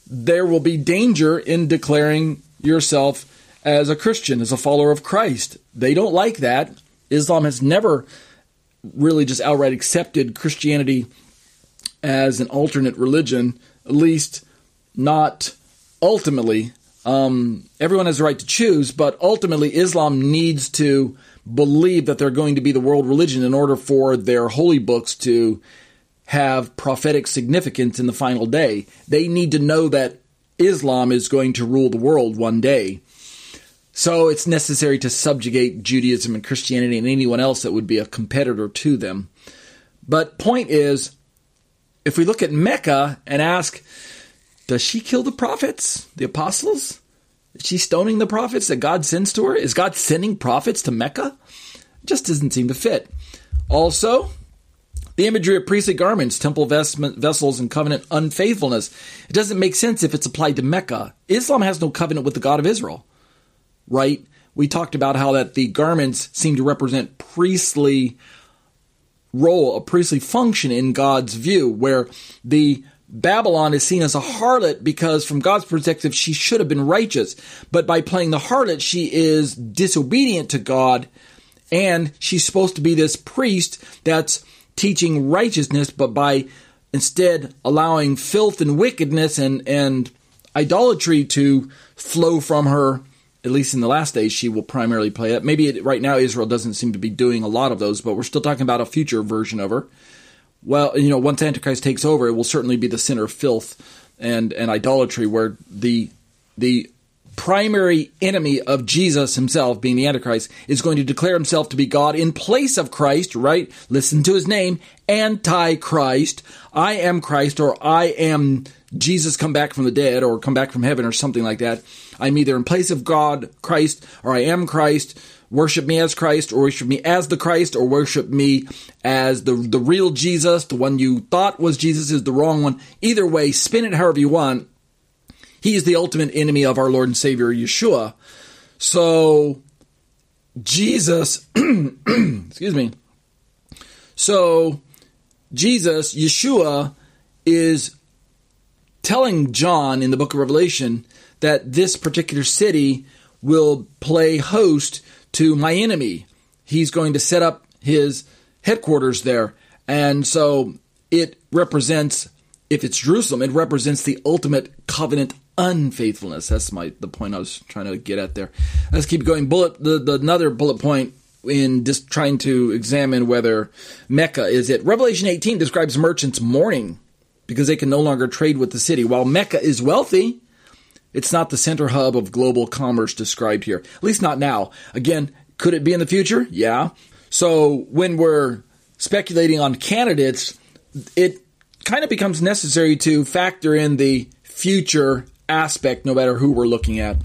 there will be danger in declaring yourself as a Christian, as a follower of Christ. They don't like that. Islam has never really just outright accepted Christianity as an alternate religion, at least not ultimately. Everyone has the right to choose, but ultimately Islam needs to believe that they're going to be the world religion in order for their holy books to have prophetic significance in the final day. They need to know that Islam is going to rule the world one day. So it's necessary to subjugate Judaism and Christianity and anyone else that would be a competitor to them. But point is, if we look at Mecca and ask, does she kill the prophets, the apostles? Is she stoning the prophets that God sends to her? Is God sending prophets to Mecca? It just doesn't seem to fit. Also, the imagery of priestly garments, temple vessels, and covenant unfaithfulness. It doesn't make sense if it's applied to Mecca. Islam has no covenant with the God of Israel, right? We talked about how that the garments seem to represent priestly role, a priestly function in God's view, where the Babylon is seen as a harlot because from God's perspective, she should have been righteous. But by playing the harlot, she is disobedient to God, and she's supposed to be this priest that's teaching righteousness, but by instead allowing filth and wickedness and idolatry to flow from her, at least in the last days, she will primarily play it. Maybe right now Israel doesn't seem to be doing a lot of those, but we're still talking about a future version of her. Well, once Antichrist takes over, it will certainly be the center of filth and idolatry, where the primary enemy of Jesus himself, being the Antichrist, is going to declare himself to be God in place of Christ, right? Listen to his name, Antichrist. I am Christ, or I am Jesus come back from the dead, or come back from heaven, or something like that. I'm either in place of God, Christ, or I am Christ. Worship me as Christ, or worship me as the Christ, or worship me as the real Jesus. The one you thought was Jesus is the wrong one. Either way, spin it however you want. He is the ultimate enemy of our Lord and Savior, Yeshua. So, Jesus, excuse me. So, Jesus, Yeshua, is telling John in the book of Revelation that this particular city will play host to my enemy. He's going to set up his headquarters there. And so it represents, if it's Jerusalem, it represents the ultimate covenant unfaithfulness. That's the point I was trying to get at there. Let's keep going. Another bullet point in just trying to examine whether Mecca is it. Revelation 18 describes merchants mourning because they can no longer trade with the city. While Mecca is wealthy, it's not the center hub of global commerce described here. At least not now. Again, could it be in the future? Yeah. So when we're speculating on candidates, it kind of becomes necessary to factor in the future aspect, no matter who we're looking at.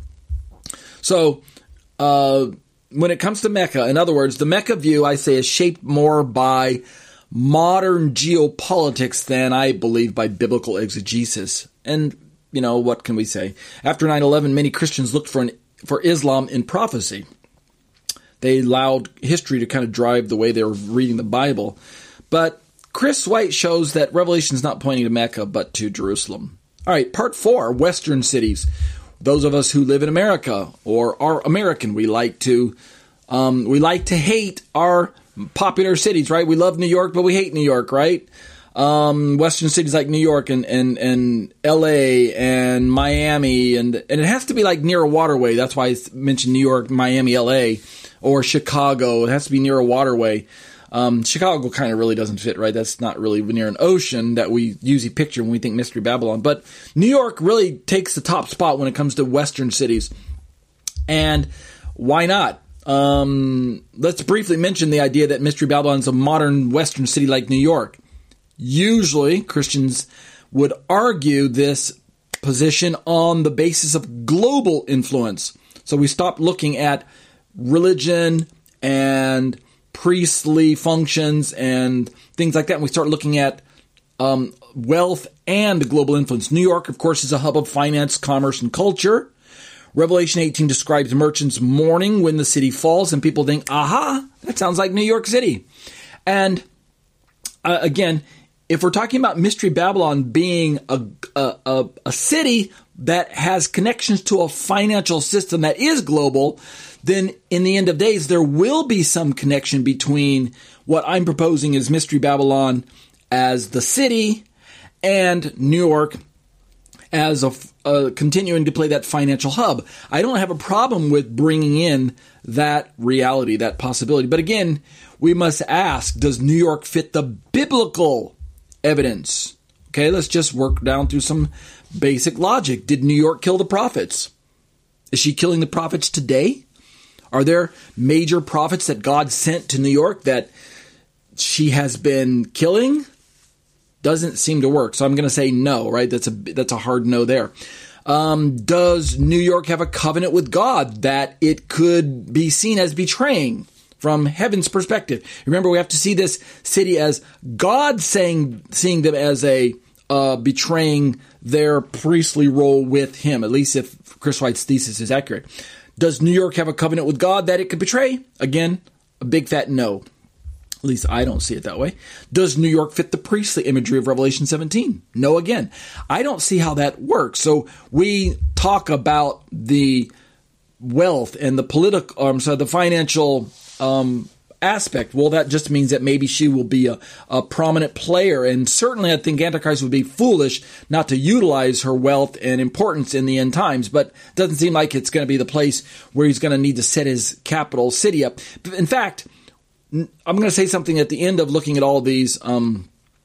So when it comes to Mecca, in other words, the Mecca view, I say, is shaped more by modern geopolitics than, I believe, by biblical exegesis. And what can we say? After 9/11, many Christians looked for Islam in prophecy. They allowed history to kind of drive the way they were reading the Bible. But Chris White shows that Revelation is not pointing to Mecca, but to Jerusalem. All right, part 4, Western cities. Those of us who live in America or are American, we like to hate our popular cities, right? We love New York, but we hate New York, right? Western cities like New York and LA and Miami, and it has to be like near a waterway. That's why I mentioned New York, Miami, LA, or Chicago. It has to be near a waterway. Chicago kind of really doesn't fit, right? That's not really near an ocean that we usually picture when we think Mystery Babylon. But New York really takes the top spot when it comes to Western cities. And why not? Let's briefly mention the idea that Mystery Babylon is a modern Western city like New York. Usually, Christians would argue this position on the basis of global influence. So we stop looking at religion and priestly functions and things like that, and we start looking at wealth and global influence. New York, of course, is a hub of finance, commerce, and culture. Revelation 18 describes merchants mourning when the city falls, and people think, aha, that sounds like New York City. And again, if we're talking about Mystery Babylon being a city that has connections to a financial system that is global, then in the end of days, there will be some connection between what I'm proposing is Mystery Babylon as the city and New York as a continuing to play that financial hub. I don't have a problem with bringing in that reality, that possibility. But again, we must ask, does New York fit the biblical evidence? Okay, let's just work down through some basic logic. Did New York kill the prophets? Is she killing the prophets today? Are there major prophets that God sent to New York that she has been killing? Doesn't seem to work. So I'm going to say no, right? That's a hard no there. Does New York have a covenant with God that it could be seen as betraying from heaven's perspective? Remember, we have to see this city as God seeing them as a betraying their priestly role with him, at least if Chris White's thesis is accurate. Does New York have a covenant with God that it could betray? Again, a big fat no. At least I don't see it that way. Does New York fit the priestly imagery of Revelation 17? No, again. I don't see how that works. So we talk about the wealth and the the financial aspect. Well, that just means that maybe she will be a prominent player. And certainly I think Antichrist would be foolish not to utilize her wealth and importance in the end times. But it doesn't seem like it's going to be the place where he's going to need to set his capital city up. In fact, I'm going to say something at the end of looking at all these, of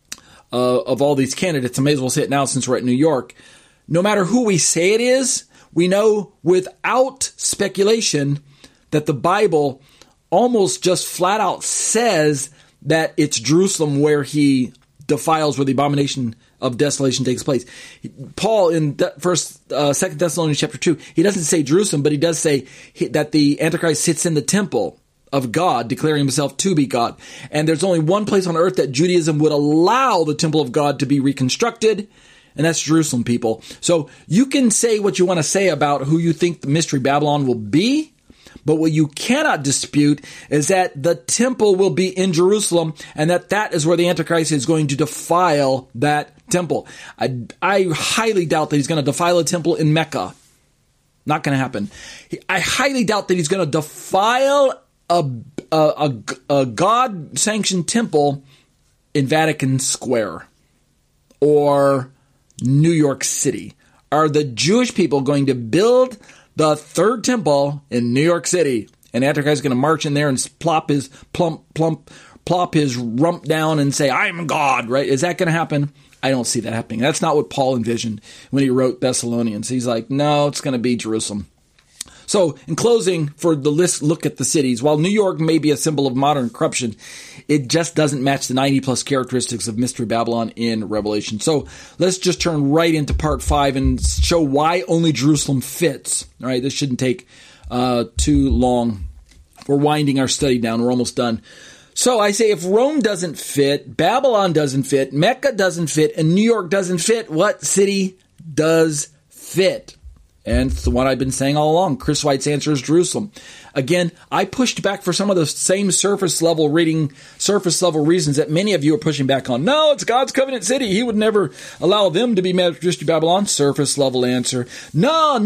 all these candidates. I may as well say it now since we're at New York. No matter who we say it is, we know without speculation that the Bible almost just flat out says that it's Jerusalem where he defiles, where the abomination of desolation takes place. Paul in 2 Thessalonians chapter 2, he doesn't say Jerusalem, but he does say that the Antichrist sits in the temple of God, declaring himself to be God. And there's only one place on earth that Judaism would allow the temple of God to be reconstructed, and that's Jerusalem, people. So you can say what you want to say about who you think the Mystery Babylon will be, but what you cannot dispute is that the temple will be in Jerusalem, and that is where the Antichrist is going to defile that temple. I highly doubt that he's going to defile a temple in Mecca. Not going to happen. I highly doubt that he's going to defile a God-sanctioned temple in Vatican Square or New York City. Are the Jewish people going to build the third temple in New York City? And Antichrist is going to march in there and plop his rump down and say, "I'm God," right? Is that going to happen? I don't see that happening. That's not what Paul envisioned when he wrote Thessalonians. He's like, no, it's going to be Jerusalem. So, in closing, for the look at the cities, while New York may be a symbol of modern corruption, it just doesn't match the 90-plus characteristics of Mystery Babylon in Revelation. So, let's just turn right into part 5 and show why only Jerusalem fits. All right, this shouldn't take too long. We're winding our study down. We're almost done. So, I say if Rome doesn't fit, Babylon doesn't fit, Mecca doesn't fit, and New York doesn't fit, what city does fit? And it's the one I've been saying all along. Chris White's answer is Jerusalem. Again, I pushed back for some of the same surface level reasons that many of you are pushing back on. No, it's God's covenant city. He would never allow them to be Mystery Babylon. Surface level answer. No,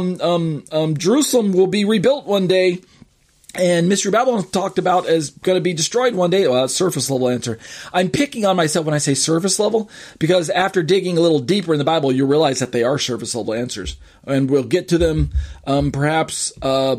Jerusalem will be rebuilt one day. And Mystery Babylon talked about as going to be destroyed one day. Well, surface level answer. I'm picking on myself when I say surface level, because after digging a little deeper in the Bible, you realize that they are surface level answers. And we'll get to them perhaps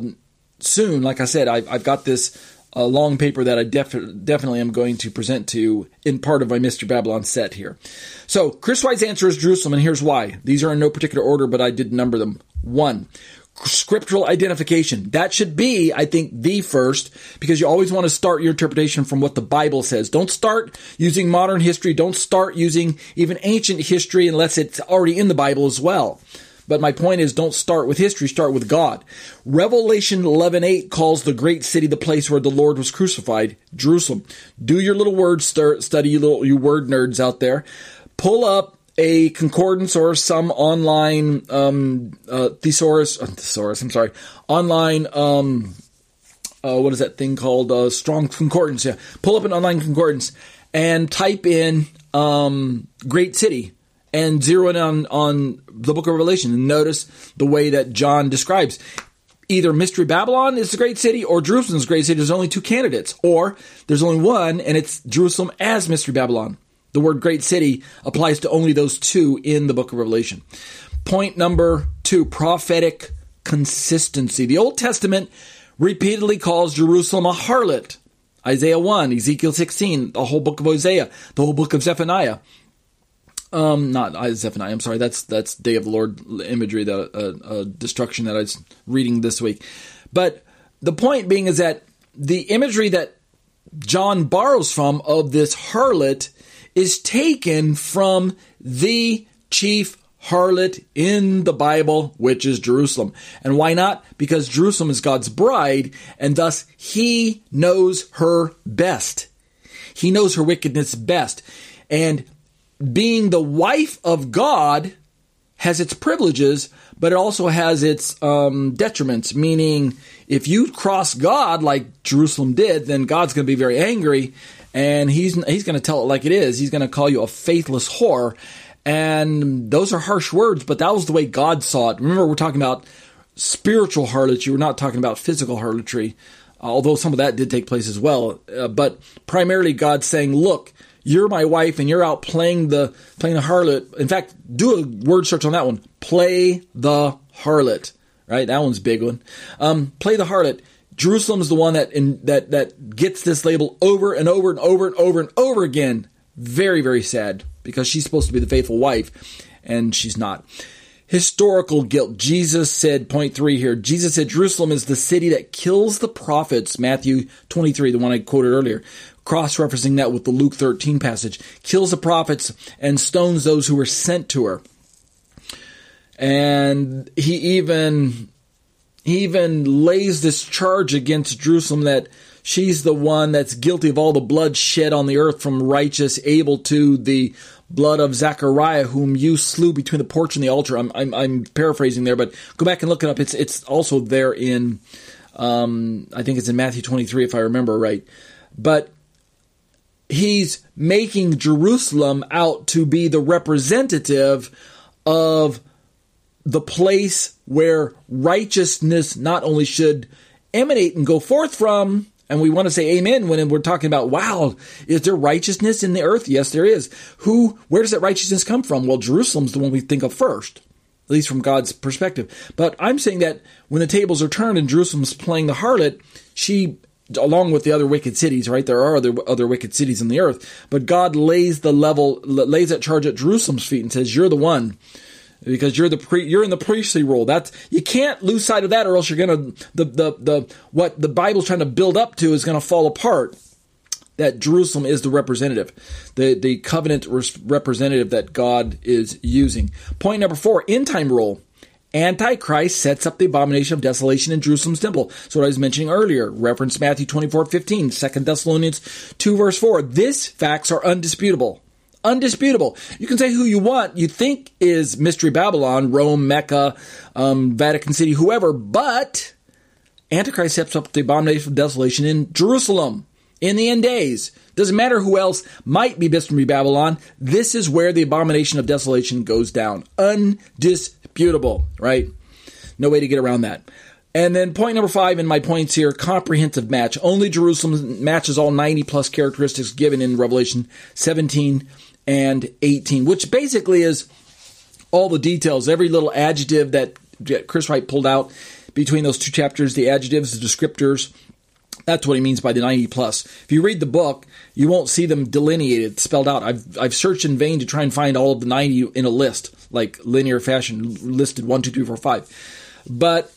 soon. Like I said, I've got this long paper that I definitely am going to present to you in part of my Mystery Babylon set here. So Chris White's answer is Jerusalem, and here's why. These are in no particular order, but I did number them. 1. Scriptural identification. That should be, I think, the first, because you always want to start your interpretation from what the Bible says. Don't start using modern history. Don't start using even ancient history unless it's already in the Bible as well. But my point is, don't start with history, start with God. Revelation 11:8 calls the great city the place where the Lord was crucified, Jerusalem. Do your little word study, you word nerds out there. Pull up a concordance or some online thesaurus, online, what is that thing called? Strong Concordance, yeah. Pull up an online concordance and type in great city and zero in on the book of Revelation, and notice the way that John describes. Either Mystery Babylon is the great city or Jerusalem is the great city. There's only two candidates. Or there's only one, and it's Jerusalem as Mystery Babylon. The word great city applies to only those two in the book of Revelation. Point number 2, prophetic consistency. The Old Testament repeatedly calls Jerusalem a harlot. Isaiah 1, Ezekiel 16, the whole book of Hosea, the whole book of Zephaniah. Not Zephaniah, I'm sorry, that's Day of the Lord imagery, the destruction that I was reading this week. But the point being is that the imagery that John borrows from of this harlot is taken from the chief harlot in the Bible, which is Jerusalem. And why not? Because Jerusalem is God's bride, and thus he knows her best. He knows her wickedness best. And being the wife of God has its privileges, but it also has its detriments, meaning if you cross God like Jerusalem did, then God's going to be very angry, and he's going to tell it like it is. He's going to call you a faithless whore, and those are harsh words, but that was the way God saw it. Remember, we're talking about spiritual harlotry. We're not talking about physical harlotry, although some of that did take place as well. But primarily God's saying, look, you're my wife, and you're out playing the harlot. In fact, do a word search on that one. Play the harlot. Right? That one's a big one. Play the harlot. Jerusalem is the one that gets this label over and over and over and over and over again. Very, very sad, because she's supposed to be the faithful wife, and she's not. Historical guilt. Jesus said, point 3 here, Jesus said Jerusalem is the city that kills the prophets. Matthew 23, the one I quoted earlier. Cross-referencing that with the Luke 13 passage. Kills the prophets and stones those who were sent to her. And he even lays this charge against Jerusalem that she's the one that's guilty of all the blood shed on the earth, from righteous Abel to the blood of Zechariah, whom you slew between the porch and the altar. I'm paraphrasing there, but go back and look it up. It's also there in, I think it's in Matthew 23, if I remember right. But he's making Jerusalem out to be the representative of the place where righteousness not only should emanate and go forth from, and we want to say amen when we're talking about, wow, is there righteousness in the earth? Yes, there is. Where does that righteousness come from? Well, Jerusalem's the one we think of first, at least from God's perspective. But I'm saying that when the tables are turned and Jerusalem's playing the harlot, she, along with the other wicked cities, right? There are other wicked cities in the earth, but God lays that charge at Jerusalem's feet and says, you're the one. Because you're in the priestly role. You can't lose sight of that, or else you're gonna what the Bible's trying to build up to is gonna fall apart. That Jerusalem is the representative, the covenant representative that God is using. Point number 4: end time role. Antichrist sets up the abomination of desolation in Jerusalem's temple. So what I was mentioning earlier, reference Matthew 24:15, 2 Thessalonians 2 verse 4. These facts are undisputable. Undisputable. You can say who you want, you think is Mystery Babylon, Rome, Mecca, Vatican City, whoever, but Antichrist sets up the abomination of desolation in Jerusalem in the end days. Doesn't matter who else might be Mystery Babylon. This is where the abomination of desolation goes down. Undisputable, right? No way to get around that. And then point number 5 in my points here, comprehensive match. Only Jerusalem matches all 90 plus characteristics given in Revelation 17 and 18, which basically is all the details, every little adjective that Chris Wright pulled out between those two chapters, the adjectives, the descriptors. That's what he means by the 90 plus. If you read the book, you won't see them delineated, spelled out. I've searched in vain to try and find all of the 90 in a list, like linear fashion, listed 1, 2, 3, 4, 5. But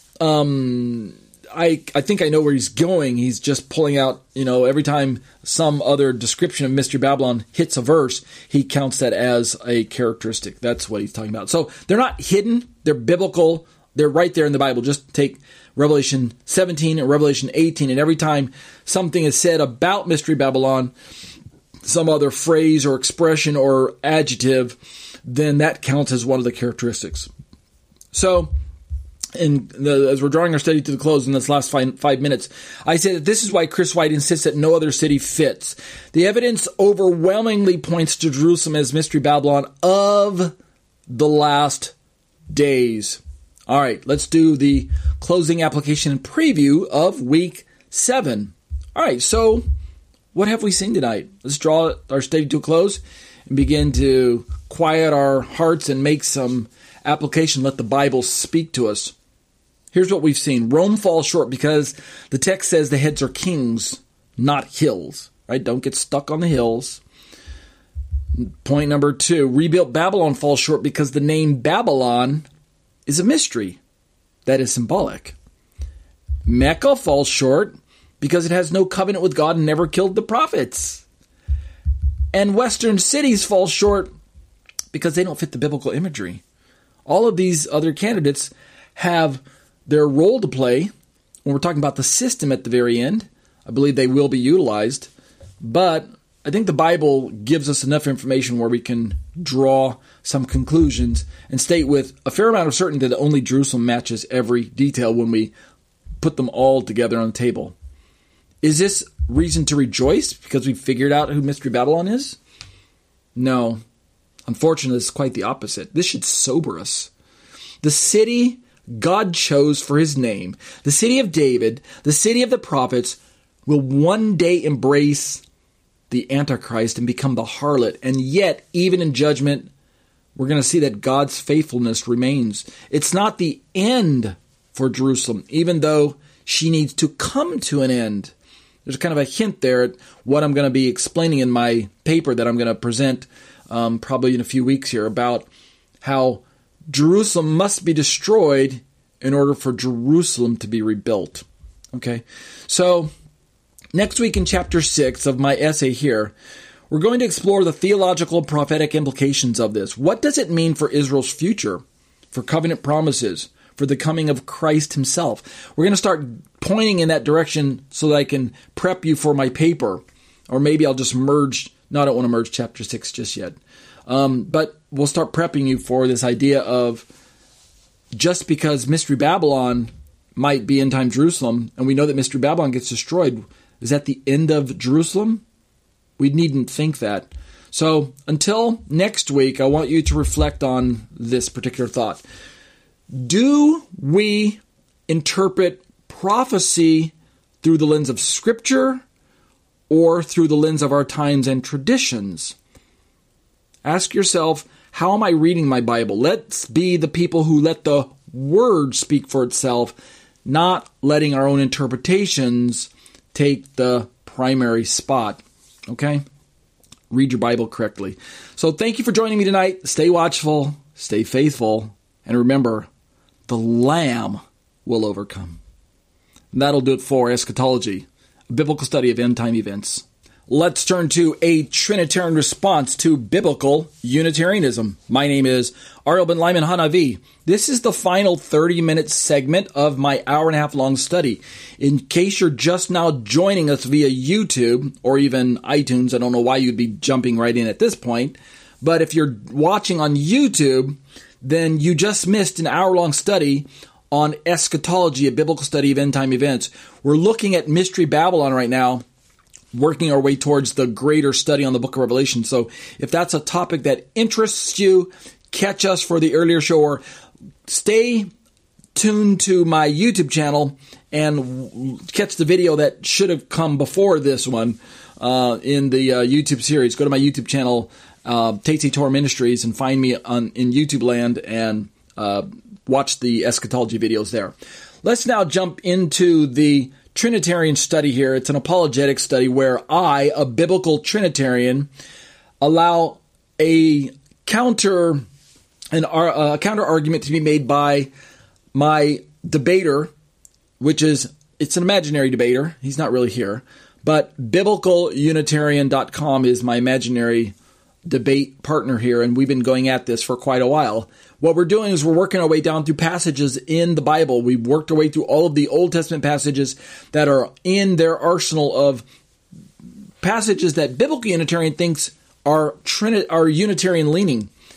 I think I know where he's going. He's just pulling out, every time some other description of Mystery Babylon hits a verse, he counts that as a characteristic. That's what he's talking about. So they're not hidden. They're biblical. They're right there in the Bible. Just take Revelation 17 and Revelation 18, and every time something is said about Mystery Babylon, some other phrase or expression or adjective, then that counts as one of the characteristics. So as we're drawing our study to the close in this last 5 minutes, I say that this is why Chris White insists that no other city fits. The evidence overwhelmingly points to Jerusalem as Mystery Babylon of the last days. All right, let's do the closing application and preview of week 7. All right, so what have we seen tonight? Let's draw our study to a close and begin to quiet our hearts and make some application. Let the Bible speak to us. Here's what we've seen. Rome falls short because the text says the heads are kings, not hills. Right? Don't get stuck on the hills. Point number 2. Rebuilt Babylon falls short because the name Babylon is a mystery that is symbolic. Mecca falls short because it has no covenant with God and never killed the prophets. And Western cities fall short because they don't fit the biblical imagery. All of these other candidates have their role to play. When we're talking about the system at the very end, I believe they will be utilized. But I think the Bible gives us enough information where we can draw some conclusions and state with a fair amount of certainty that only Jerusalem matches every detail when we put them all together on the table. Is this reason to rejoice because we figured out who Mystery Babylon is? No. Unfortunately, it's quite the opposite. This should sober us. The city God chose for his name, the city of David, the city of the prophets, will one day embrace the Antichrist and become the harlot. And yet, even in judgment, we're going to see that God's faithfulness remains. It's not the end for Jerusalem, even though she needs to come to an end. There's kind of a hint there at what I'm going to be explaining in my paper that I'm going to present probably in a few weeks here about how Jerusalem must be destroyed in order for Jerusalem to be rebuilt. Okay, so next week in chapter 6 of my essay here, we're going to explore the theological and prophetic implications of this. What does it mean for Israel's future, for covenant promises, for the coming of Christ himself? We're going to start pointing in that direction so that I can prep you for my paper. Or maybe I'll just merge. No, I don't want to merge chapter 6 just yet. But we'll start prepping you for this idea of just because Mystery Babylon might be end-time Jerusalem, and we know that Mystery Babylon gets destroyed, is that the end of Jerusalem? We needn't think that. So until next week, I want you to reflect on this particular thought. Do we interpret prophecy through the lens of Scripture or through the lens of our times and traditions? Ask yourself, how am I reading my Bible? Let's be the people who let the Word speak for itself, not letting our own interpretations take the primary spot. Okay? Read your Bible correctly. So thank you for joining me tonight. Stay watchful, stay faithful, and remember, the Lamb will overcome. And that'll do it for Eschatology, a biblical study of end-time events. Let's turn to a Trinitarian response to biblical Unitarianism. My name is Ariel Ben Lyman Hanavi. This is the final 30-minute segment of my hour-and-a-half-long study. In case you're just now joining us via YouTube or even iTunes, I don't know why you'd be jumping right in at this point, but if you're watching on YouTube, then you just missed an hour-long study on eschatology, a biblical study of end-time events. We're looking at Mystery Babylon right now, working our way towards the greater study on the book of Revelation. So if that's a topic that interests you, catch us for the earlier show or stay tuned to my YouTube channel and catch the video that should have come before this one in the YouTube series. Go to my YouTube channel, Tate Torah Ministries, and find me in YouTube land and watch the eschatology videos there. Let's now jump into the Trinitarian study here. It's an apologetic study where I, a biblical Trinitarian, allow a counter argument to be made by my debater, which is, it's an imaginary debater. He's not really here. But BiblicalUnitarian.com is my imaginary debate partner here, and we've been going at this for quite a while. What we're doing is we're working our way down through passages in the Bible. We've worked our way through all of the Old Testament passages that are in their arsenal of passages that Biblical Unitarian thinks are Unitarian leaning.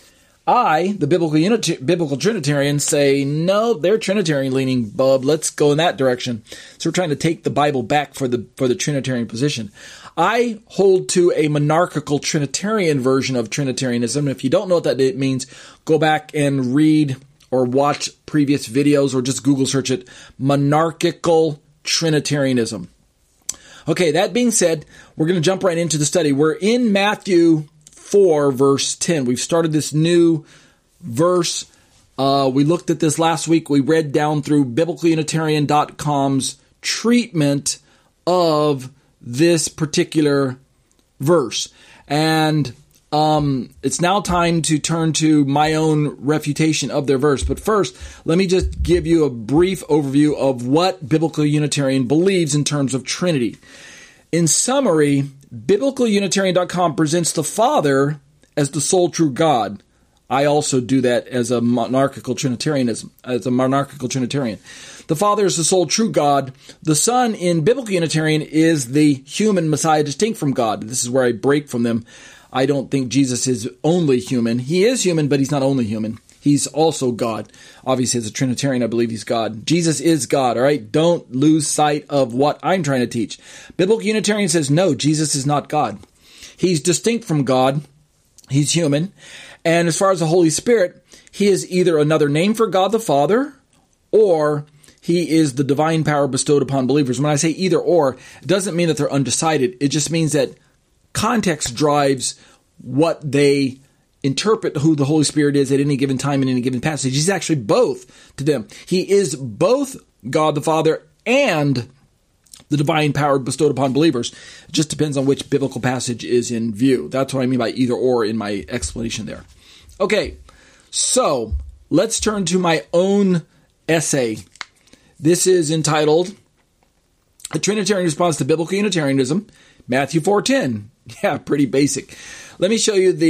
I, the biblical Trinitarian, say, no, they're Trinitarian leaning, bub. Let's go in that direction. So we're trying to take the Bible back for the Trinitarian position. I hold to a monarchical Trinitarian version of Trinitarianism. If you don't know what that means, go back and read or watch previous videos or just Google search it. Monarchical Trinitarianism. Okay, that being said, we're going to jump right into the study. We're in Matthew 4, verse 10. We've started this new verse. We looked at this last week. We read down through biblicalunitarian.com's treatment of this particular verse. And it's now time to turn to my own refutation of their verse. But first, let me just give you a brief overview of what Biblical Unitarian believes in terms of Trinity. In summary, biblicalunitarian.com presents the Father as the sole true God. I also do that as a monarchical Trinitarianism, as a monarchical Trinitarian. The Father is the sole true God. The Son in Biblical Unitarian is the human Messiah distinct from God. This is where I break from them. I don't think Jesus is only human. He is human, but he's not only human. He's also God. Obviously, as a Trinitarian, I believe he's God. Jesus is God, all right? Don't lose sight of what I'm trying to teach. Biblical Unitarian says, no, Jesus is not God. He's distinct from God. He's human. And as far as the Holy Spirit, he is either another name for God the Father, or he is the divine power bestowed upon believers. When I say either or, it doesn't mean that they're undecided. It just means that context drives what they interpret who the Holy Spirit is at any given time in any given passage. He's actually both to them. He is both God the Father and the divine power bestowed upon believers. It just depends on which biblical passage is in view. That's what I mean by either or in my explanation there. Okay, so let's turn to my own essay. This is entitled A Trinitarian Response to Biblical Unitarianism, Matthew 4:10. Yeah, pretty basic. Let me show you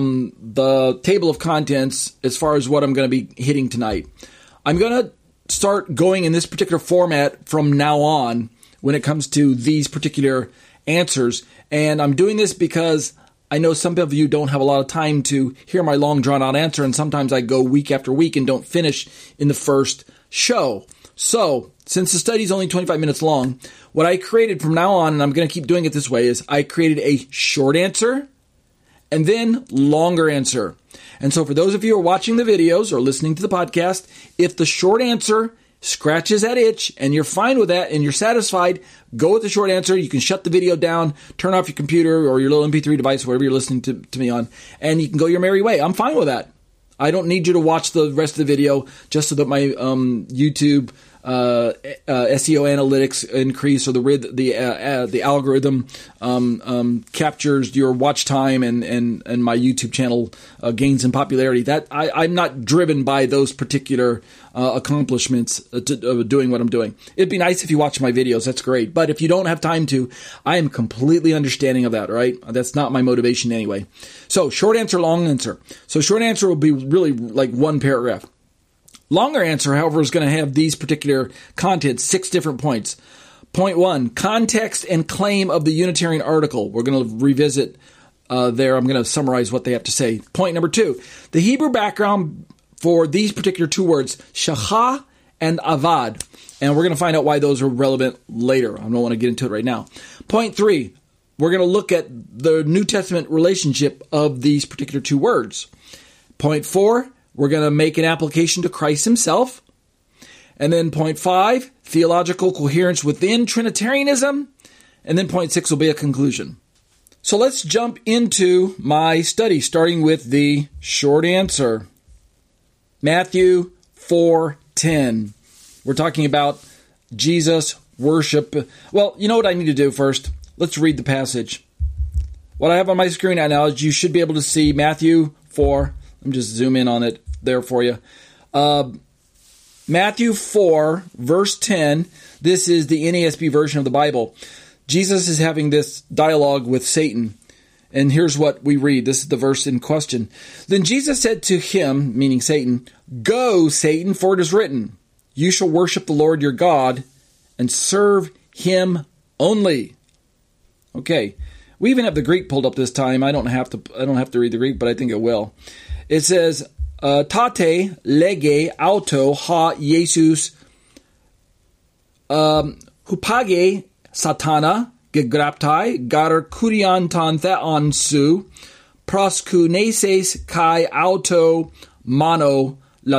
the table of contents as far as what I'm going to be hitting tonight. I'm going to start going in this particular format from now on when it comes to these particular answers. And I'm doing this because I know some of you don't have a lot of time to hear my long drawn-out answer, and sometimes I go week after week and don't finish in the first show. So, since the study is only 25 minutes long, what I created from now on, and I'm going to keep doing it this way, is I created a short answer and then longer answer. And so for those of you who are watching the videos or listening to the podcast, if the short answer scratches that itch and you're fine with that and you're satisfied, go with the short answer. You can shut the video down, turn off your computer or your little MP3 device, whatever you're listening to me on, and you can go your merry way. I'm fine with that. I don't need you to watch the rest of the video just so that my YouTube SEO analytics increase, or the algorithm captures your watch time and my YouTube channel gains in popularity. That I'm not driven by those particular accomplishments of doing what I'm doing. It'd be nice if you watch my videos. That's great. But if you don't have time to, I am completely understanding of that, right? That's not my motivation anyway. So short answer, long answer. So short answer will be really like one paragraph. Longer answer, however, is going to have these particular contents, 6 different points. Point 1, context and claim of the Unitarian article. We're going to revisit there. I'm going to summarize what they have to say. Point number 2, the Hebrew background for these particular 2 words, shachah and avad. And we're going to find out why those are relevant later. I don't want to get into it right now. Point 3, we're going to look at the New Testament relationship of these particular 2 words. Point 4, we're going to make an application to Christ himself. And then point 5, theological coherence within Trinitarianism. And then point 6 will be a conclusion. So let's jump into my study, starting with the short answer. Matthew 4:10. We're talking about Jesus worship. Well, you know what I need to do first? Let's read the passage. What I have on my screen right now is you should be able to see Matthew 4. Let me just zoom in on it there for you. Matthew 4, verse 10. This is the NASB version of the Bible. Jesus is having this dialogue with Satan. And here's what we read. This is the verse in question. Then Jesus said to him, meaning Satan, "Go, Satan, for it is written, you shall worship the Lord your God and serve him only." Okay. We even have the Greek pulled up this time. I don't have to read the Greek, but I think it will. It says, tate lege auto ha Jesus hupage satana gegraptai gar kurian tan theon su proskuneses kai auto mono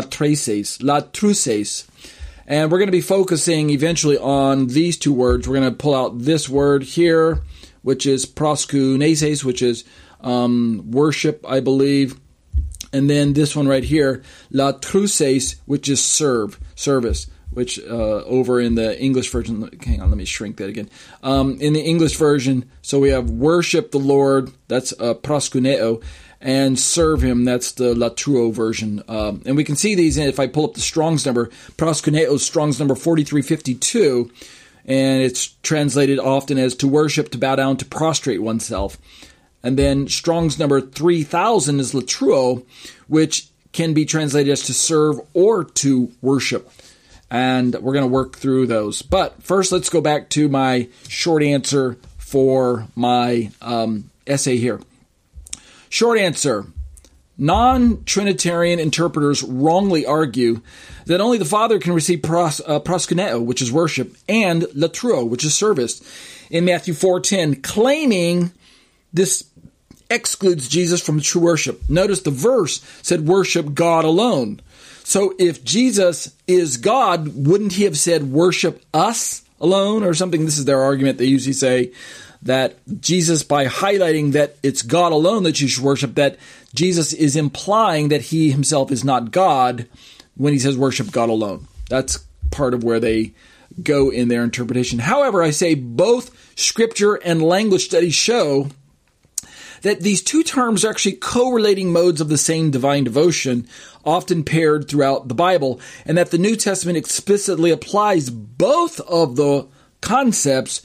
latruses. And we're going to be focusing eventually on these two words. We're going to pull out this word here, which is proskuneses, which is worship, I believe. And then this one right here, latruses, which is service, which over in the English version, hang on, let me shrink that again. In the English version, so we have worship the Lord, that's proskuneo, and serve him, that's the latruo version. And we can see these if I pull up the Strong's number. Proskuneo, Strong's number 4352, and it's translated often as to worship, to bow down, to prostrate oneself. And then Strong's number 3000 is latruo, which can be translated as to serve or to worship. And we're going to work through those. But first, let's go back to my short answer for my essay here. Short answer. Non-Trinitarian interpreters wrongly argue that only the Father can receive proskuneo, which is worship, and latruo, which is service, in Matthew 4:10, claiming this excludes Jesus from true worship. Notice the verse said worship God alone. So if Jesus is God, wouldn't he have said worship us alone or something? This is their argument. They usually say that Jesus, by highlighting that it's God alone that you should worship, that Jesus is implying that he himself is not God when he says worship God alone. That's part of where they go in their interpretation. However, I say both scripture and language studies show that these two terms are actually correlating modes of the same divine devotion, often paired throughout the Bible, and that the New Testament explicitly applies both of the concepts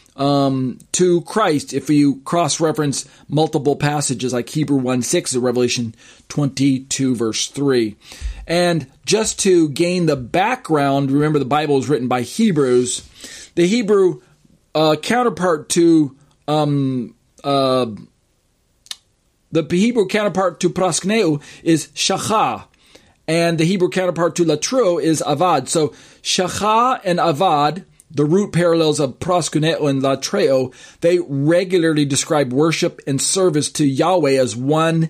to Christ if you cross-reference multiple passages like Hebrew 1:6 or Revelation 22 verse 3. And just to gain the background, remember the Bible is written by Hebrews. The Hebrew counterpart to proskuneo is shachah, and the Hebrew counterpart to latruo is avad. So shachah and avad, the root parallels of proskuneo and latreo, they regularly describe worship and service to Yahweh as one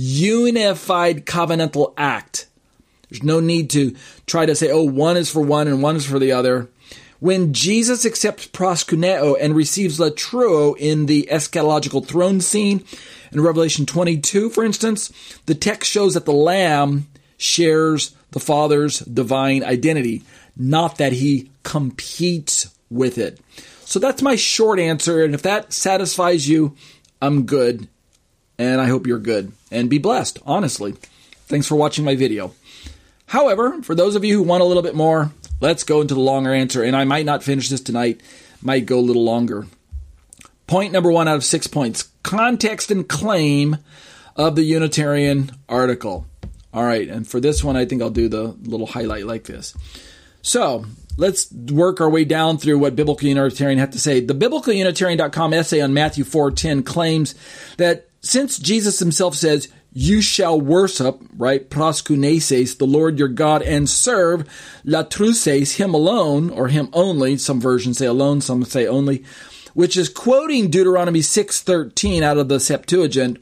unified covenantal act. There's no need to try to say, oh, one is for one and one is for the other. When Jesus accepts proskuneo and receives latruo in the eschatological throne scene, in Revelation 22, for instance, the text shows that the Lamb shares the Father's divine identity, not that he competes with it. So that's my short answer, and if that satisfies you, I'm good, and I hope you're good. And be blessed, honestly. Thanks for watching my video. However, for those of you who want a little bit more, let's go into the longer answer, and I might not finish this tonight, might go a little longer. Point number 1 out of 6 points. Context and claim of the Unitarian article. All right, and for this one, I think I'll do the little highlight like this. So, let's work our way down through what Biblical Unitarian had to say. The BiblicalUnitarian.com essay on Matthew 4:10 claims that since Jesus himself says, you shall worship, right, proskuneses, the Lord your God, and serve latruses, him alone, or him only, some versions say alone, some say only, which is quoting Deuteronomy 6:13 out of the Septuagint,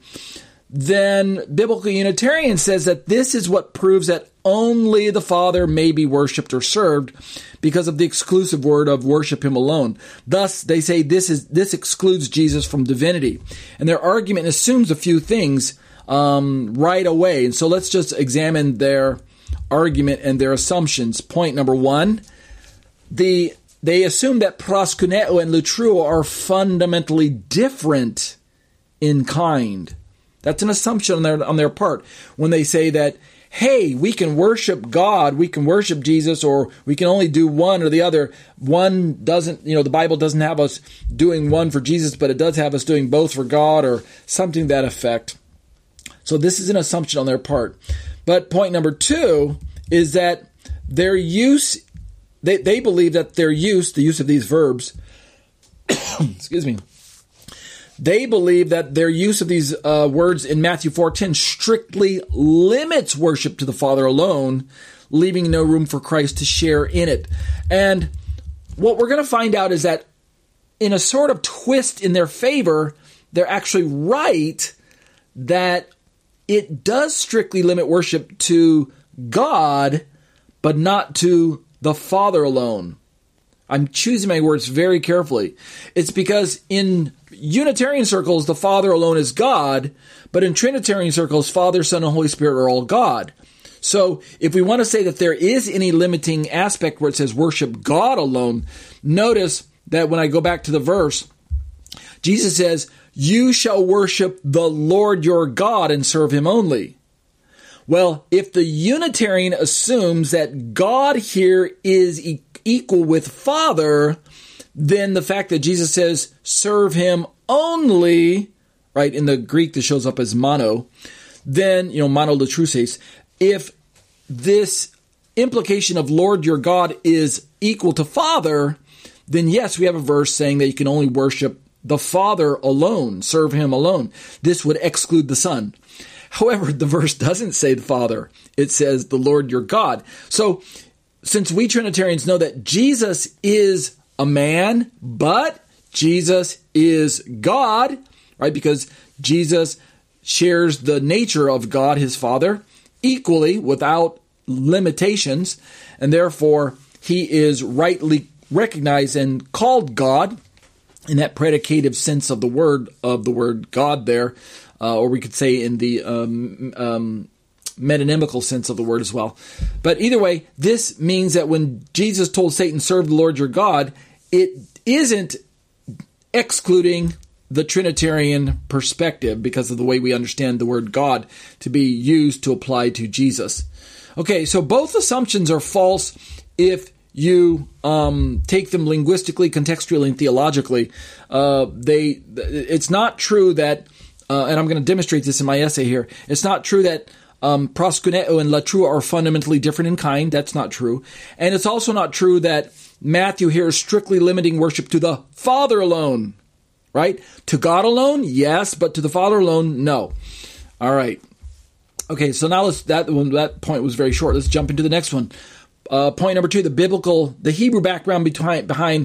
then Biblical Unitarian says that this is what proves that only the Father may be worshipped or served because of the exclusive word of worship him alone. Thus, they say this excludes Jesus from divinity. And their argument assumes a few things right away. And so let's just examine their argument and their assumptions. Point number 1, they assume that proskuneo and latruo are fundamentally different in kind. That's an assumption on their part when they say that, hey, we can worship God, we can worship Jesus, or we can only do one or the other. One doesn't, the Bible doesn't have us doing one for Jesus, but it does have us doing both for God or something to that effect. So this is an assumption on their part. But point number 2 is that their use, they believe that their use, the use of these verbs, excuse me, They believe that their use of these words in Matthew 4:10 strictly limits worship to the Father alone, leaving no room for Christ to share in it. And what we're going to find out is that in a sort of twist in their favor, they're actually right that it does strictly limit worship to God, but not to the Father alone. I'm choosing my words very carefully. It's because in Unitarian circles, the Father alone is God, but in Trinitarian circles, Father, Son, and Holy Spirit are all God. So if we want to say that there is any limiting aspect where it says worship God alone, notice that when I go back to the verse, Jesus says, "You shall worship the Lord your God and serve him only." Well, if the Unitarian assumes that God here is equal with Father, then the fact that Jesus says, serve him only, right, in the Greek this shows up as mono, then, mono latruses, if this implication of Lord your God is equal to Father, then yes, we have a verse saying that you can only worship the Father alone, serve him alone. This would exclude the Son. However, the verse doesn't say the Father. It says the Lord your God. So since we Trinitarians know that Jesus is a man, but Jesus is God, right? Because Jesus shares the nature of God, his Father, equally without limitations, and therefore he is rightly recognized and called God in that predicative sense of the word God there, or we could say in the metonymical sense of the word as well. But either way, this means that when Jesus told Satan, serve the Lord your God, it isn't excluding the Trinitarian perspective because of the way we understand the word God to be used to apply to Jesus. Okay, so both assumptions are false if you take them linguistically, contextually, and theologically. It's not true that, and I'm going to demonstrate this in my essay here, it's not true that proskuneo and latru are fundamentally different in kind. That's not true. And it's also not true that Matthew here is strictly limiting worship to the Father alone, right? To God alone, yes, but to the Father alone, no. All right. Okay, so now that point was very short. Let's jump into the next one. Point number 2, the Hebrew background behind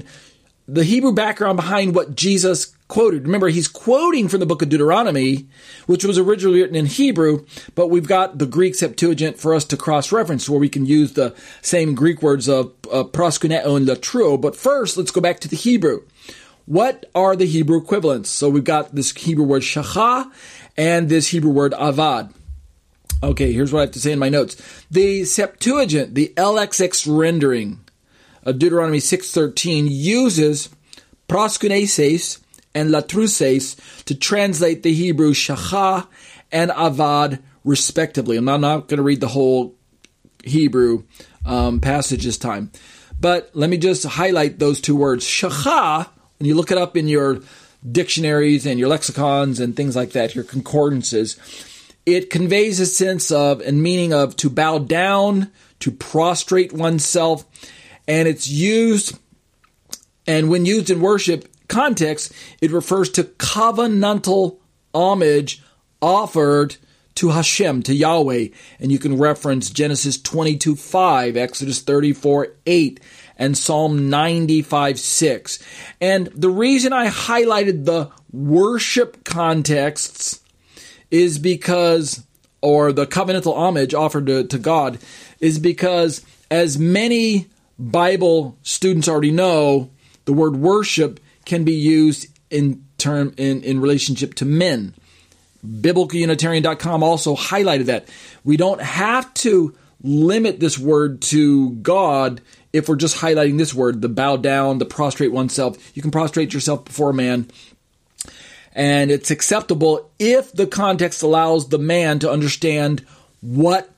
what Jesus quoted. Remember, he's quoting from the book of Deuteronomy, which was originally written in Hebrew, but we've got the Greek Septuagint for us to cross-reference, where we can use the same Greek words of proskuneo and latruo. But first, let's go back to the Hebrew. What are the Hebrew equivalents? So we've got this Hebrew word shachah and this Hebrew word avad. Okay, here's what I have to say in my notes. The Septuagint, the LXX rendering of Deuteronomy 6:13, uses proskuneses and latruses to translate the Hebrew shachah and avad respectively. I'm not going to read the whole Hebrew passage this time, but let me just highlight those two words. Shachah, when you look it up in your dictionaries and your lexicons and things like that, your concordances, it conveys a sense of and meaning of to bow down, to prostrate oneself, and it's used, and when used in worship context, it refers to covenantal homage offered to Hashem, to Yahweh, and you can reference Genesis 22:5, Exodus 34:8, and Psalm 95:6. And the reason I highlighted the worship contexts is because, or the covenantal homage offered to God, is because, as many Bible students already know, the word worship can be used in relationship to men. BiblicalUnitarian.com also highlighted that. We don't have to limit this word to God if we're just highlighting this word, the bow down, the prostrate oneself. You can prostrate yourself before a man, and it's acceptable if the context allows the man to understand what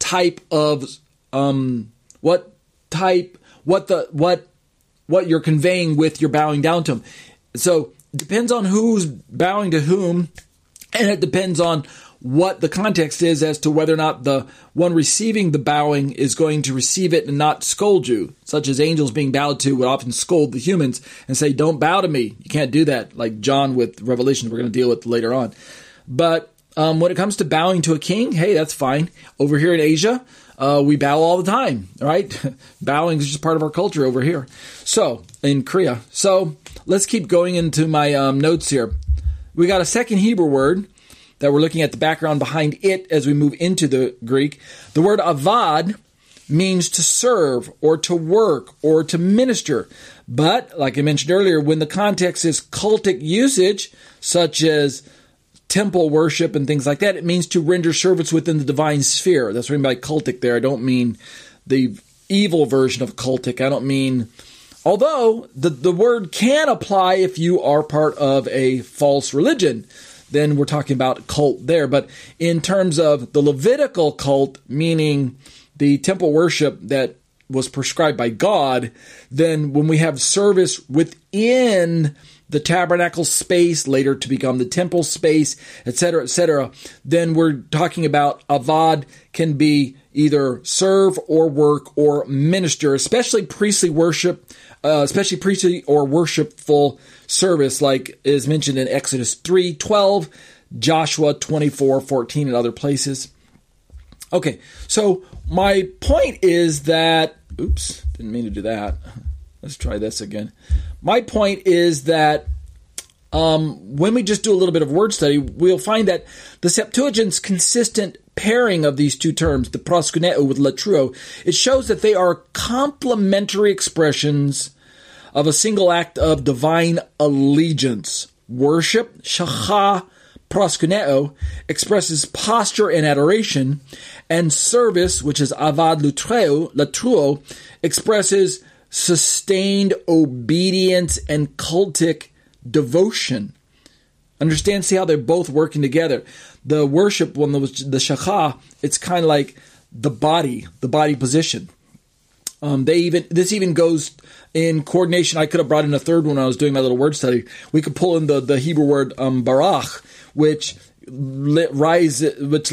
you're conveying with your bowing down to him. So it depends on who's bowing to whom, and it depends on what the context is as to whether or not the one receiving the bowing is going to receive it and not scold you, such as angels being bowed to would often scold the humans and say, don't bow to me. You can't do that, like John with Revelation we're going to deal with later on. But when it comes to bowing to a king, hey, that's fine. Over here in Asia, we bow all the time, right? Bowing is just part of our culture over here. So, in Korea. So, let's keep going into my notes here. We got a second Hebrew word that we're looking at the background behind it as we move into the Greek. The word avad means to serve or to work or to minister. But, like I mentioned earlier, when the context is cultic usage, such as temple worship and things like that, it means to render service within the divine sphere. That's what I mean by cultic there. I don't mean the evil version of cultic. I don't mean... Although the word can apply if you are part of a false religion, then we're talking about cult there. But in terms of the Levitical cult, meaning the temple worship that was prescribed by God, then when we have service within the tabernacle space, later to become the temple space, etc., then we're talking about avad can be either serve or work or minister, especially priestly worship, especially priestly or worshipful service, like is mentioned in Exodus 3:12, Joshua 24:14, and other places. Okay, so my point is that, oops, didn't mean to do that. Let's try this again. My point is that when we just do a little bit of word study, we'll find that the Septuagint's consistent pairing of these two terms, the proskuneo with latruo, it shows that they are complementary expressions of a single act of divine allegiance. Worship, shacha, proskuneo, expresses posture and adoration, and service, which is avad latruo, expresses sustained obedience and cultic devotion. Understand, see how they're both working together. The worship, when there was the shachah, it's kind of like the body position. This even goes in coordination. I could have brought in a third one when I was doing my little word study. We could pull in the Hebrew word barach, which gives rise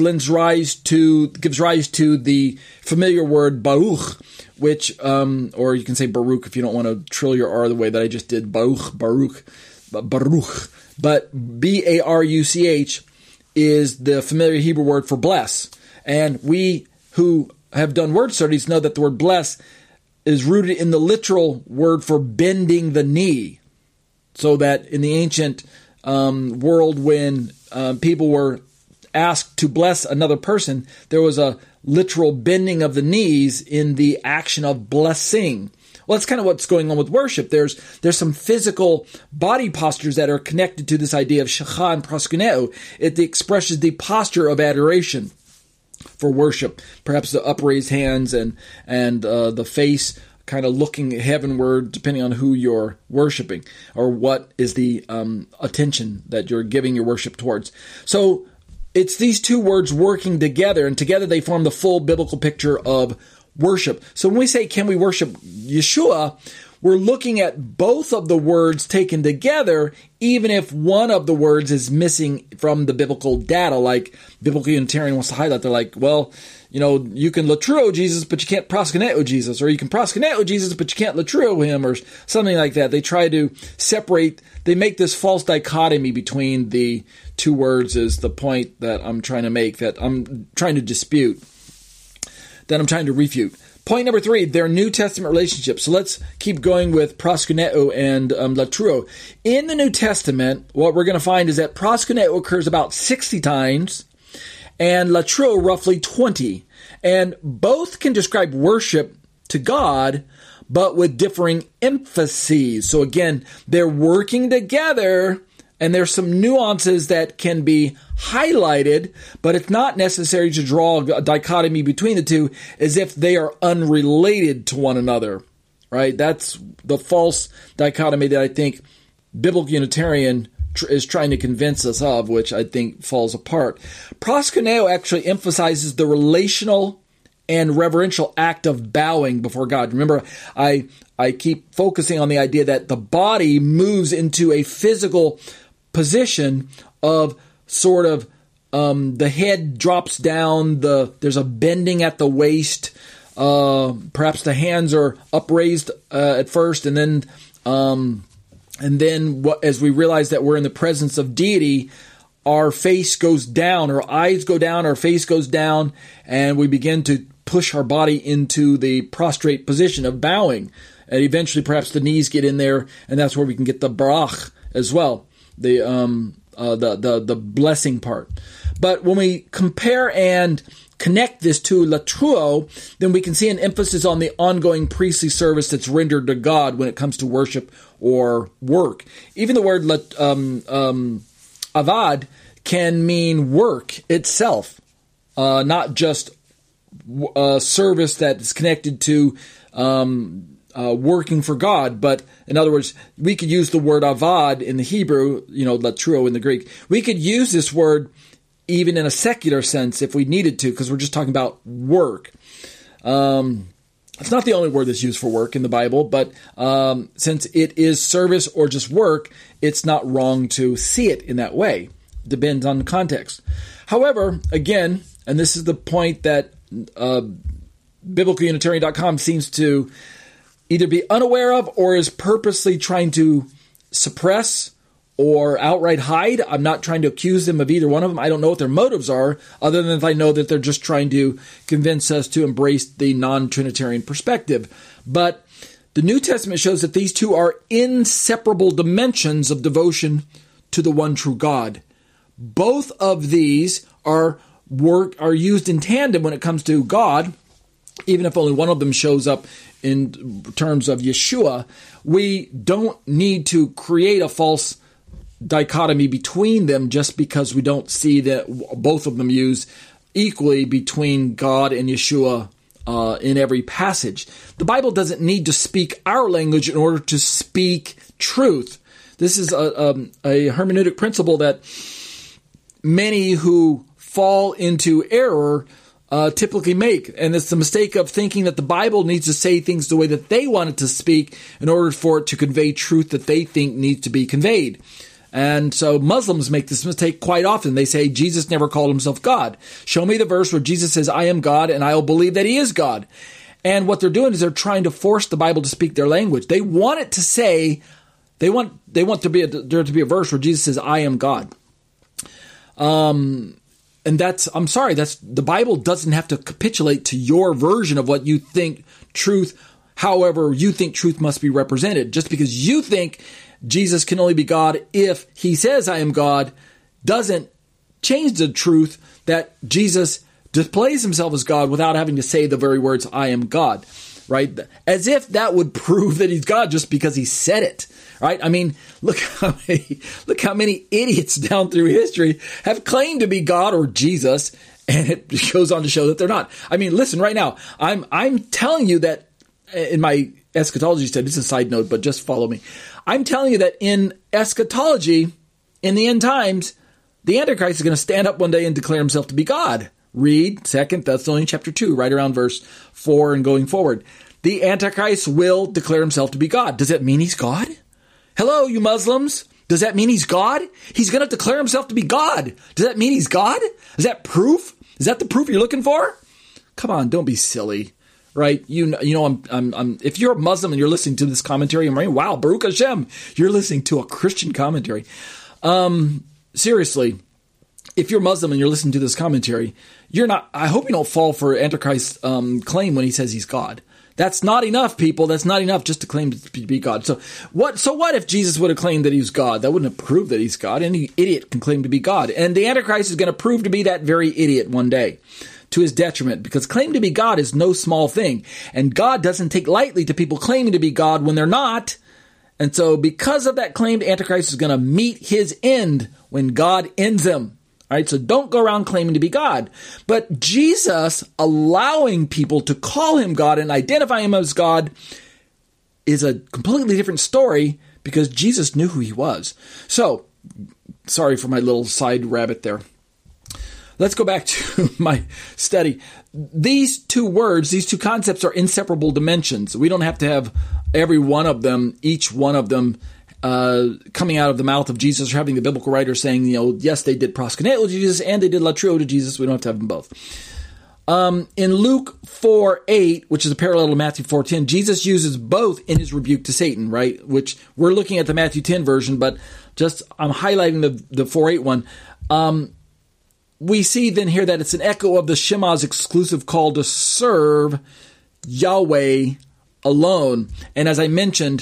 to the familiar word baruch, which, or you can say Baruch if you don't want to trill your R the way that I just did, Baruch. But B-A-R-U-C-H is the familiar Hebrew word for bless. And we who have done word studies know that the word bless is rooted in the literal word for bending the knee. So that in the ancient world, when people were asked to bless another person, there was a literal bending of the knees in the action of blessing. Well, that's kind of what's going on with worship. There's some physical body postures that are connected to this idea of shacha and proskuneo. It expresses the posture of adoration for worship. Perhaps the upraised hands and the face kind of looking heavenward, depending on who you're worshiping or what is the attention that you're giving your worship towards. So it's these two words working together, and together they form the full biblical picture of worship. So when we say, can we worship Yeshua, we're looking at both of the words taken together, even if one of the words is missing from the biblical data, like Biblical Unitarian wants to highlight. They're like, well, you can latruo Jesus, but you can't proskuneo Jesus, or you can proskuneo Jesus, but you can't latruo him, or something like that. They try to separate, they make this false dichotomy between the two words is the point that I'm trying to make, that I'm trying to dispute, that I'm trying to refute. Point number 3, their New Testament relationship. So let's keep going with proskuneo and latruo. In the New Testament, what we're going to find is that proskuneo occurs about 60 times and latruo roughly 20. And both can describe worship to God, but with differing emphases. So again, they're working together, and there's some nuances that can be highlighted, but it's not necessary to draw a dichotomy between the two as if they are unrelated to one another, right? That's the false dichotomy that I think Biblical Unitarian is trying to convince us of, which I think falls apart. Proskuneo actually emphasizes the relational and reverential act of bowing before God. Remember, I keep focusing on the idea that the body moves into a physical position of sort of the head drops down, there's a bending at the waist, perhaps the hands are upraised at first, and then as we realize that we're in the presence of deity, our face goes down, our eyes go down, our face goes down, and we begin to push our body into the prostrate position of bowing. And eventually perhaps the knees get in there, and that's where we can get the barach as well, the blessing part. But when we compare and connect this to latruo, then we can see an emphasis on the ongoing priestly service that's rendered to God when it comes to worship or work. Even the word avad can mean work itself, not just service that is connected to working for God. But in other words, we could use the word avad in the Hebrew, latruo in the Greek. We could use this word even in a secular sense if we needed to, because we're just talking about work. It's not the only word that's used for work in the Bible, but since it is service or just work, it's not wrong to see it in that way. Depends on the context. However, again, and this is the point that BiblicalUnitarian.com seems to either be unaware of or is purposely trying to suppress or outright hide. I'm not trying to accuse them of either one of them. I don't know what their motives are, other than if I know that they're just trying to convince us to embrace the non-Trinitarian perspective. But the New Testament shows that these two are inseparable dimensions of devotion to the one true God. Both of these are used in tandem when it comes to God, even if only one of them shows up in terms of Yeshua. We don't need to create a false dichotomy between them just because we don't see that both of them used equally between God and Yeshua in every passage. The Bible doesn't need to speak our language in order to speak truth. This is a hermeneutic principle that many who fall into error typically make. And it's the mistake of thinking that the Bible needs to say things the way that they want it to speak in order for it to convey truth that they think needs to be conveyed. And so Muslims make this mistake quite often. They say Jesus never called himself God. Show me the verse where Jesus says, I am God, and I'll believe that he is God. And what they're doing is they're trying to force the Bible to speak their language. They want it to say, there to be a verse where Jesus says, I am God. And the Bible doesn't have to capitulate to your version of what you think truth, however you think truth must be represented. Just because you think Jesus can only be God if he says I am God doesn't change the truth that Jesus displays himself as God without having to say the very words I am God, right? As if that would prove that he's God just because he said it, right? I mean, look how many idiots down through history have claimed to be God or Jesus, and it goes on to show that they're not. I mean, listen, right now, I'm telling you that in my eschatology study, this is a side note, but just follow me. I'm telling you that in eschatology, in the end times, the Antichrist is going to stand up one day and declare himself to be God. Read 2 Thessalonians chapter 2, right around verse 4 and going forward. The Antichrist will declare himself to be God. Does that mean he's God? Hello, you Muslims. Does that mean he's God? He's going to declare himself to be God. Does that mean he's God? Is that proof? Is that the proof you're looking for? Come on, don't be silly. Right? I'm if you're a Muslim and you're listening to this commentary, I'm like, wow, Baruch Hashem, you're listening to a Christian commentary. Seriously, if you're Muslim and you're listening to this commentary, I hope you don't fall for Antichrist's claim when he says he's God. That's not enough, people. That's not enough just to claim to be God. So what if Jesus would have claimed that he's God? That wouldn't have proved that he's God. Any idiot can claim to be God. And the Antichrist is going to prove to be that very idiot one day, to his detriment, because claim to be God is no small thing. And God doesn't take lightly to people claiming to be God when they're not. And so because of that claim, the Antichrist is going to meet his end when God ends him. All right, so don't go around claiming to be God. But Jesus allowing people to call him God and identify him as God is a completely different story, because Jesus knew who he was. So, sorry for my little side rabbit there. Let's go back to my study. These two words, these two concepts are inseparable dimensions. We don't have to have every one of them, each one of them coming out of the mouth of Jesus, or having the biblical writers saying, yes, they did proskuneo to Jesus and they did latrio to Jesus. We don't have to have them both. In Luke 4:8, which is a parallel to Matthew 4:10, Jesus uses both in his rebuke to Satan, right? Which we're looking at the Matthew 10 version, but just I'm highlighting the 4:8 one. We see then here that it's an echo of the Shema's exclusive call to serve Yahweh alone. And as I mentioned,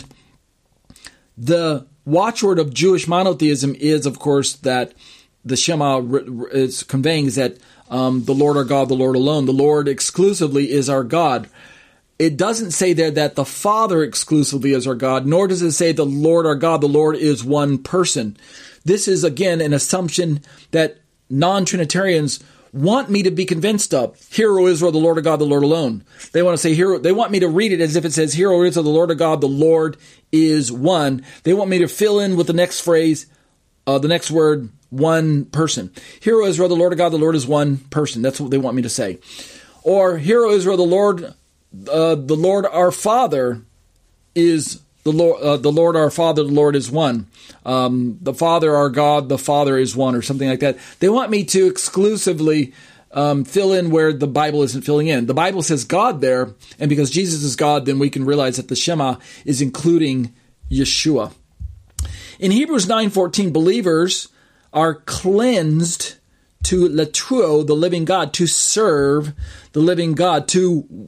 the watchword of Jewish monotheism is, of course, that the Shema is conveying is that the Lord our God, the Lord alone. The Lord exclusively is our God. It doesn't say there that the Father exclusively is our God, nor does it say the Lord our God, the Lord is one person. This is, again, an assumption that non-Trinitarians want me to be convinced of. Hear, O Israel, the Lord our God, the Lord alone. They want to say, they want me to read it as if it says, Hear, O Israel, the Lord our God, the Lord is one. They want me to fill in with the next phrase, the next word, one person. Hear, O Israel, the Lord our God, the Lord is one person. That's what they want me to say. Or, Hear, O Israel, the Lord our Father is the Lord our Father, the Lord is one. The Father our God, the Father is one, or something like that. They want me to exclusively fill in where the Bible isn't filling in. The Bible says God there, and because Jesus is God, then we can realize that the Shema is including Yeshua. In Hebrews 9:14, believers are cleansed to latruo, the living God, to serve the living God, to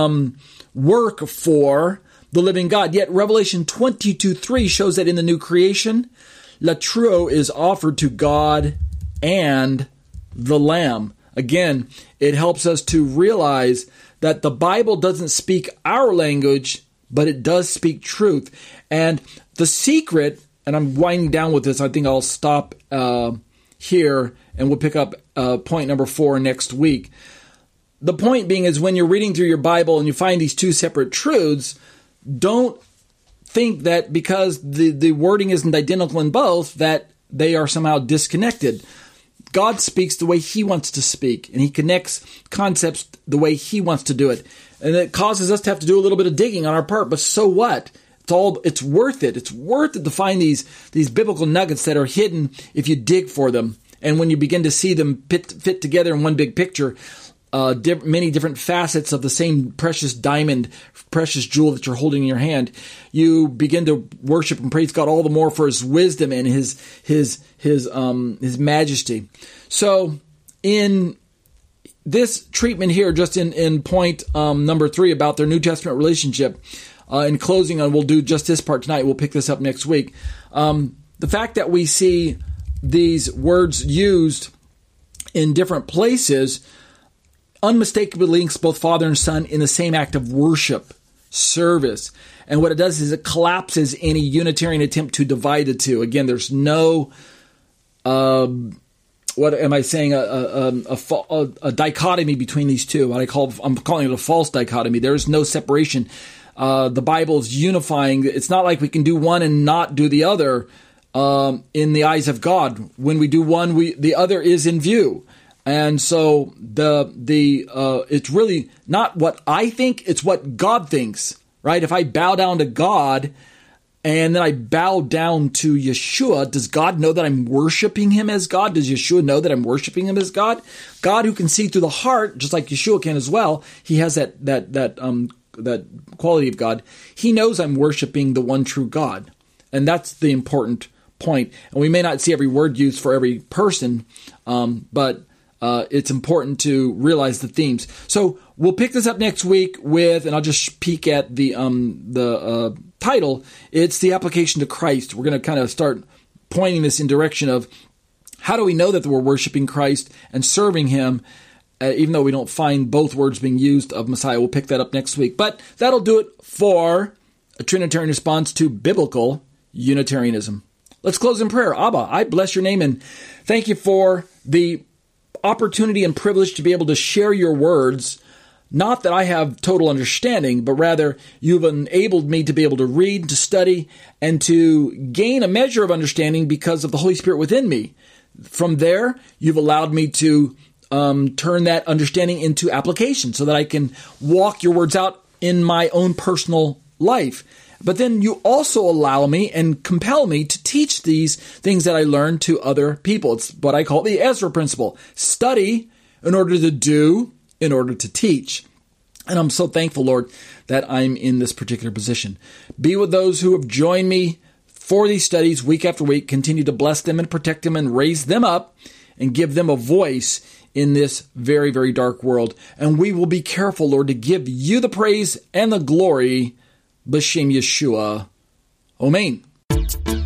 work for the living God. Yet Revelation 22:3 shows that in the new creation, latruo is offered to God and the Lamb. Again, it helps us to realize that the Bible doesn't speak our language, but it does speak truth. And the secret, and I'm winding down with this, I think I'll stop here and we'll pick up point number 4 next week. The point being is when you're reading through your Bible and you find these two separate truths, don't think that because the wording isn't identical in both, that they are somehow disconnected. God speaks the way he wants to speak, and he connects concepts the way he wants to do it. And it causes us to have to do a little bit of digging on our part, but so what? It's worth it. It's worth it to find these biblical nuggets that are hidden if you dig for them. And when you begin to see them fit together in one big picture, many different facets of the same precious diamond, precious jewel that you're holding in your hand, you begin to worship and praise God all the more for his wisdom and his majesty. So in this treatment here, just in point number 3 about their New Testament relationship, in closing, and we'll do just this part tonight, we'll pick this up next week. The fact that we see these words used in different places unmistakably links both Father and Son in the same act of worship, service. And what it does is it collapses any Unitarian attempt to divide the two. Again, there's no, what am I saying, a dichotomy between these two. I'm calling it a false dichotomy. There's no separation. The Bible is unifying. It's not like we can do one and not do the other in the eyes of God. When we do one, the other is in view. And so it's really not what I think, it's what God thinks, right? If I bow down to God and then I bow down to Yeshua, does God know that I'm worshiping him as God? Does Yeshua know that I'm worshiping him as God? God, who can see through the heart, just like Yeshua can as well, he has that quality of God. He knows I'm worshiping the one true God. And that's the important point. And we may not see every word used for every person, but it's important to realize the themes. So we'll pick this up next week with, and I'll just peek at the title. It's the application to Christ. We're going to kind of start pointing this in direction of how do we know that we're worshiping Christ and serving him, even though we don't find both words being used of Messiah. We'll pick that up next week. But that'll do it for a Trinitarian response to biblical Unitarianism. Let's close in prayer. Abba, I bless your name and thank you for the opportunity and privilege to be able to share your words. Not that I have total understanding, but rather you've enabled me to be able to read, to study, and to gain a measure of understanding because of the Holy Spirit within me. From there, you've allowed me to turn that understanding into application so that I can walk your words out in my own personal life. But then you also allow me and compel me to teach these things that I learned to other people. It's what I call the Ezra principle. Study in order to do, in order to teach. And I'm so thankful, Lord, that I'm in this particular position. Be with those who have joined me for these studies week after week. Continue to bless them and protect them and raise them up and give them a voice in this very, very dark world. And we will be careful, Lord, to give you the praise and the glory. B'Shem Yeshua. Amen.